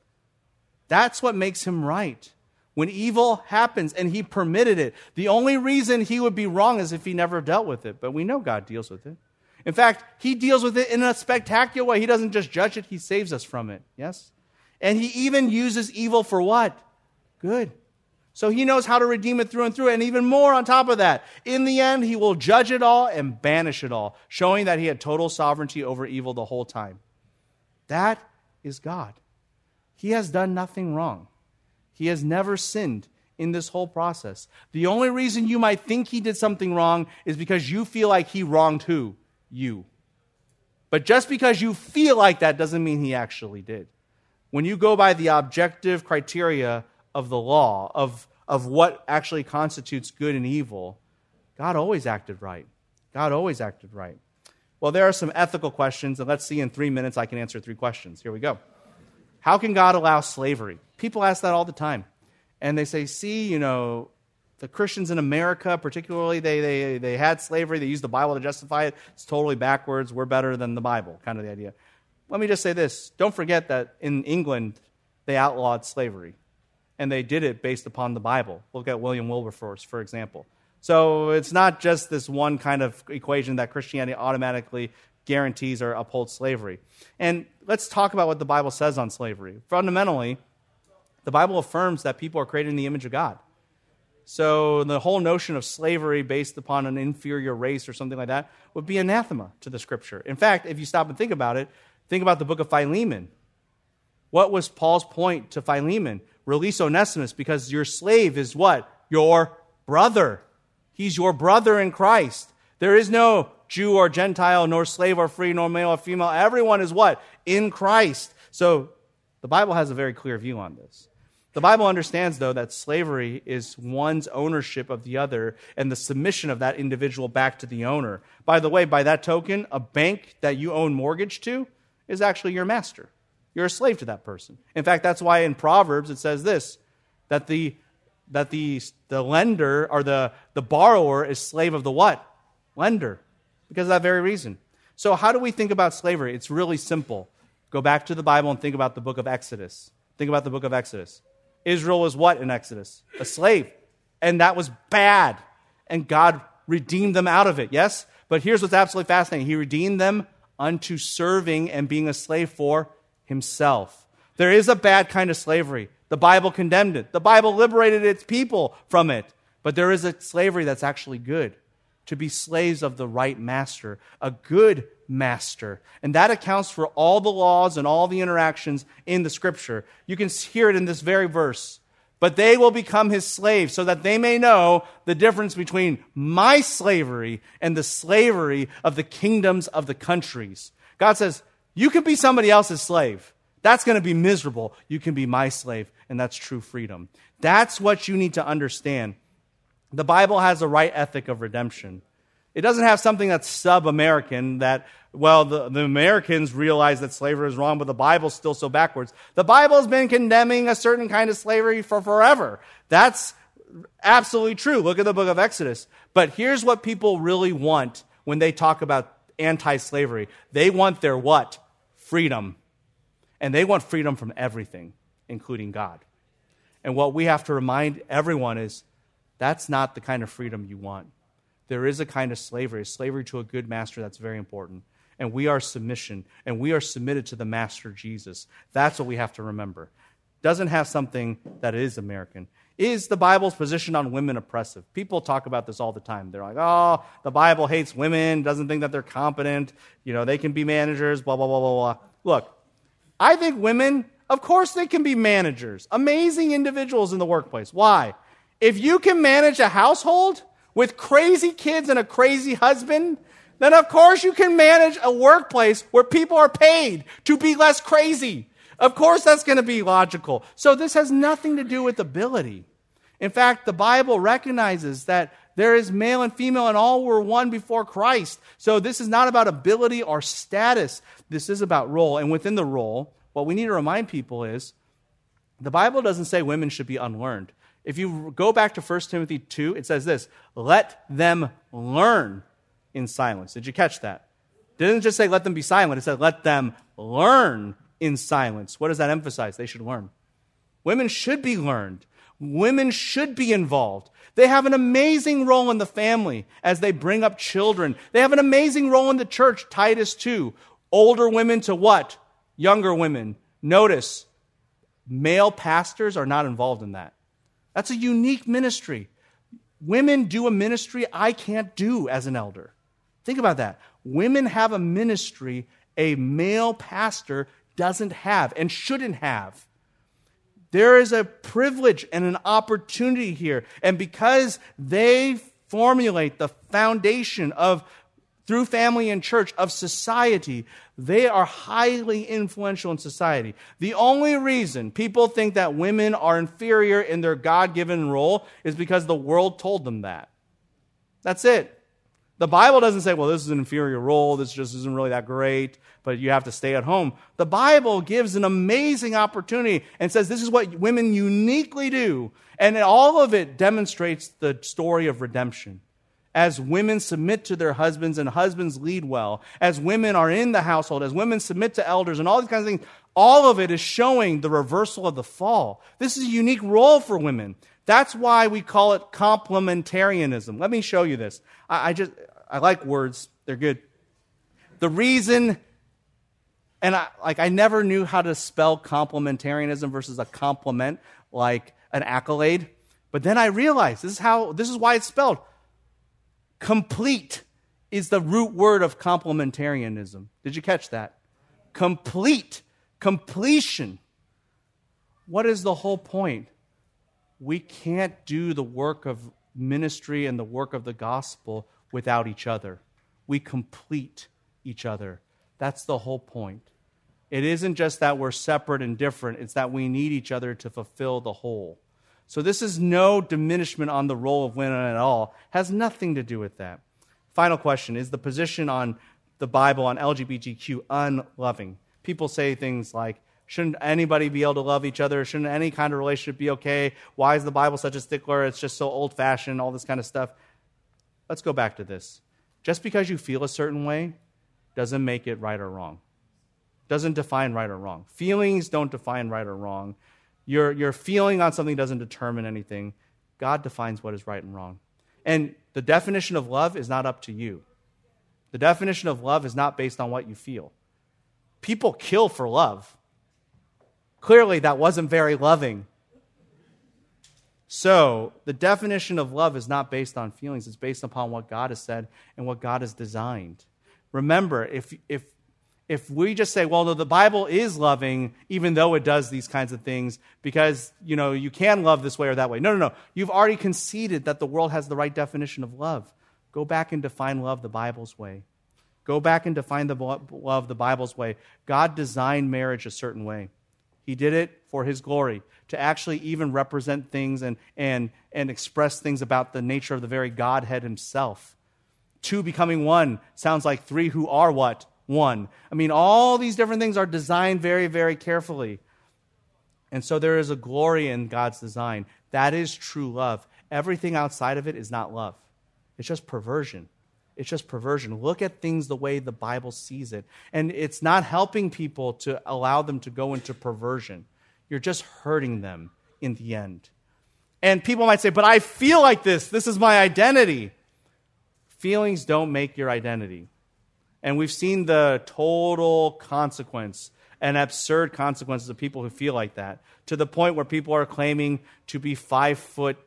That's what makes Him right. When evil happens and He permitted it, the only reason He would be wrong is if He never dealt with it. But we know God deals with it. In fact, He deals with it in a spectacular way. He doesn't just judge it, He saves us from it. Yes? And He even uses evil for what? Good. So He knows how to redeem it through and through. And even more on top of that, in the end, He will judge it all and banish it all, showing that He had total sovereignty over evil the whole time. That is God. He has done nothing wrong. He has never sinned in this whole process. The only reason you might think He did something wrong is because you feel like He wronged who? You. But just because you feel like that doesn't mean He actually did. When you go by the objective criteria of the law, of, of what actually constitutes good and evil, God always acted right. God always acted right. Well, there are some ethical questions, and let's see in three minutes I can answer three questions. Here we go. How can God allow slavery? People ask that all the time. And they say, see, you know, the Christians in America, particularly, they, they, they had slavery. They used the Bible to justify it. It's totally backwards. We're better than the Bible, kind of the idea. Let me just say this. Don't forget that in England, they outlawed slavery. And they did it based upon the Bible. Look at William Wilberforce, for example. So it's not just this one kind of equation that Christianity automatically guarantees or upholds slavery. And let's talk about what the Bible says on slavery. Fundamentally, the Bible affirms that people are created in the image of God. So the whole notion of slavery based upon an inferior race or something like that would be anathema to the Scripture. In fact, if you stop and think about it, think about the book of Philemon. What was Paul's point to Philemon? Release Onesimus, because your slave is what? Your brother. He's your brother in Christ. There is no Jew or Gentile, nor slave or free, nor male or female. Everyone is what? In Christ. So The Bible has a very clear view on this. The Bible understands, though, that slavery is one's ownership of the other and the submission of that individual back to the owner. By the way, by that token, a bank that you own mortgage to is actually your master. You're a slave to that person. In fact, that's why in Proverbs it says this, that the that the, the lender or the, the borrower is slave of the what? Lender. Because of that very reason. So how do we think about slavery? It's really simple. Go back to the Bible and think about the book of Exodus. Think about the book of Exodus. Israel was what in Exodus? A slave. And that was bad. And God redeemed them out of it, yes? But here's what's absolutely fascinating. He redeemed them unto serving and being a slave for himself. There is a bad kind of slavery. The Bible condemned it. The Bible liberated its people from it. But there is a slavery that's actually good. To be slaves of the right master, a good master. And that accounts for all the laws and all the interactions in the Scripture. You can hear it in this very verse. But they will become his slaves so that they may know the difference between my slavery and the slavery of the kingdoms of the countries. God says, you can be somebody else's slave. That's going to be miserable. You can be my slave, and that's true freedom. That's what you need to understand. The Bible has a right ethic of redemption. It doesn't have something that's sub-American, that, well, the, the Americans realize that slavery is wrong, but the Bible's still so backwards. The Bible's been condemning a certain kind of slavery for forever. That's absolutely true. Look at the book of Exodus. But here's what people really want when they talk about anti-slavery. They want their what? Freedom. And they want freedom from everything, including God. And what we have to remind everyone is, that's not the kind of freedom you want. There is a kind of slavery, slavery to a good master that's very important. And we are submission, and we are submitted to the master Jesus. That's what we have to remember. Doesn't have something that is American. Is the Bible's position on women oppressive? People talk about this all the time. They're like, oh, the Bible hates women, doesn't think that they're competent, you know, they can be managers, blah, blah, blah, blah, blah. Look, I think women, of course they can be managers, amazing individuals in the workplace. Why? If you can manage a household with crazy kids and a crazy husband, then of course you can manage a workplace where people are paid to be less crazy. Of course that's going to be logical. So this has nothing to do with ability. In fact, the Bible recognizes that there is male and female and all were one before Christ. So this is not about ability or status. This is about role. And within the role, what we need to remind people is the Bible doesn't say women should be unlearned. If you go back to First Timothy two, it says this, let them learn in silence. Did you catch that? It didn't just say let them be silent. It said let them learn in silence. What does that emphasize? They should learn. Women should be learned. Women should be involved. They have an amazing role in the family as they bring up children. They have an amazing role in the church, Titus two. Older women to what? Younger women. Notice, male pastors are not involved in that. That's a unique ministry. Women do a ministry I can't do as an elder. Think about that. Women have a ministry a male pastor doesn't have and shouldn't have. There is a privilege and an opportunity here. And because they formulate the foundation of, through family and church, of society, they are highly influential in society. The only reason people think that women are inferior in their God-given role is because the world told them that. That's it. The Bible doesn't say, well, this is an inferior role, this just isn't really that great, but you have to stay at home. The Bible gives an amazing opportunity and says this is what women uniquely do. And all of it demonstrates the story of redemption. As women submit to their husbands and husbands lead well, as women are in the household, as women submit to elders and all these kinds of things, all of it is showing the reversal of the fall. This is a unique role for women. That's why we call it complementarianism. Let me show you this. I, I just, I like words. They're good. The reason, and I, like I never knew how to spell complementarianism versus a compliment, like an accolade. But then I realized this is how, this is why it's spelled. Complete is the root word of complementarianism. Did you catch that? Complete. Completion. What is the whole point? We can't do the work of ministry and the work of the gospel without each other. We complete each other. That's the whole point. It isn't just that we're separate and different. It's that we need each other to fulfill the whole. So this is no diminishment on the role of women at all. It has nothing to do with that. Final question, is the position on the Bible on L G B T Q unloving? People say things like, shouldn't anybody be able to love each other? Shouldn't any kind of relationship be okay? Why is the Bible such a stickler? It's just so old-fashioned, all this kind of stuff. Let's go back to this. Just because you feel a certain way doesn't make it right or wrong. Doesn't define right or wrong. Feelings don't define right or wrong. Your, your feeling on something doesn't determine anything. God defines what is right and wrong. And the definition of love is not up to you. The definition of love is not based on what you feel. People kill for love. Clearly, that wasn't very loving. So, the definition of love is not based on feelings. It's based upon what God has said and what God has designed. Remember, if if if we just say, well, no, the Bible is loving, even though it does these kinds of things, because, you know, you can love this way or that way. No, no, no. You've already conceded that the world has the right definition of love. Go back and define love the Bible's way. Go back and define the love the Bible's way. God designed marriage a certain way. He did it for his glory, to actually even represent things and, and, and express things about the nature of the very Godhead himself. Two becoming one sounds like three who are what? One. I mean, all these different things are designed very, very carefully. And so there is a glory in God's design. That is true love. Everything outside of it is not love. It's just perversion. It's just perversion. Look at things the way the Bible sees it. And it's not helping people to allow them to go into perversion. You're just hurting them in the end. And people might say, but I feel like this. This is my identity. Feelings don't make your identity. And we've seen the total consequence and absurd consequences of people who feel like that, to the point where people are claiming to be five foot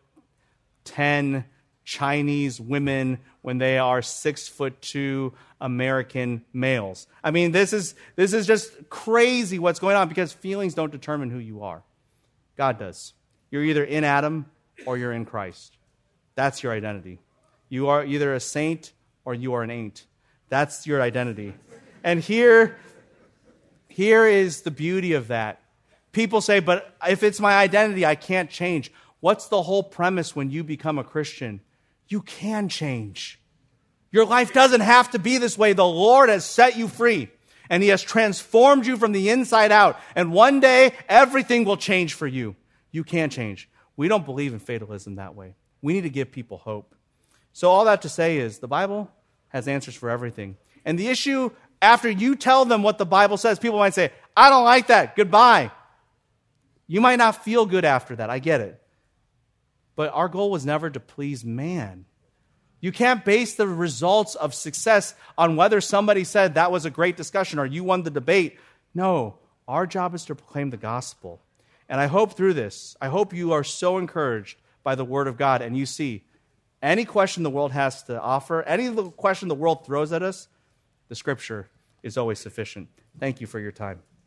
ten Chinese women when they are six foot two American males. I mean, this is this is just crazy what's going on, because feelings don't determine who you are. God does. You're either in Adam or you're in Christ. That's your identity. You are either a saint or you are an ain't. That's your identity. And here, here is the beauty of that. People say, but if it's my identity, I can't change. What's the whole premise when you become a Christian? You can change. Your life doesn't have to be this way. The Lord has set you free, and he has transformed you from the inside out. And one day, everything will change for you. You can change. We don't believe in fatalism that way. We need to give people hope. So all that to say is, the Bible has answers for everything. And the issue, after you tell them what the Bible says, people might say, I don't like that. Goodbye. You might not feel good after that. I get it. But our goal was never to please man. You can't base the results of success on whether somebody said that was a great discussion or you won the debate. No, our job is to proclaim the gospel. And I hope through this, I hope you are so encouraged by the word of God, and you see any question the world has to offer, any question the world throws at us, the scripture is always sufficient. Thank you for your time.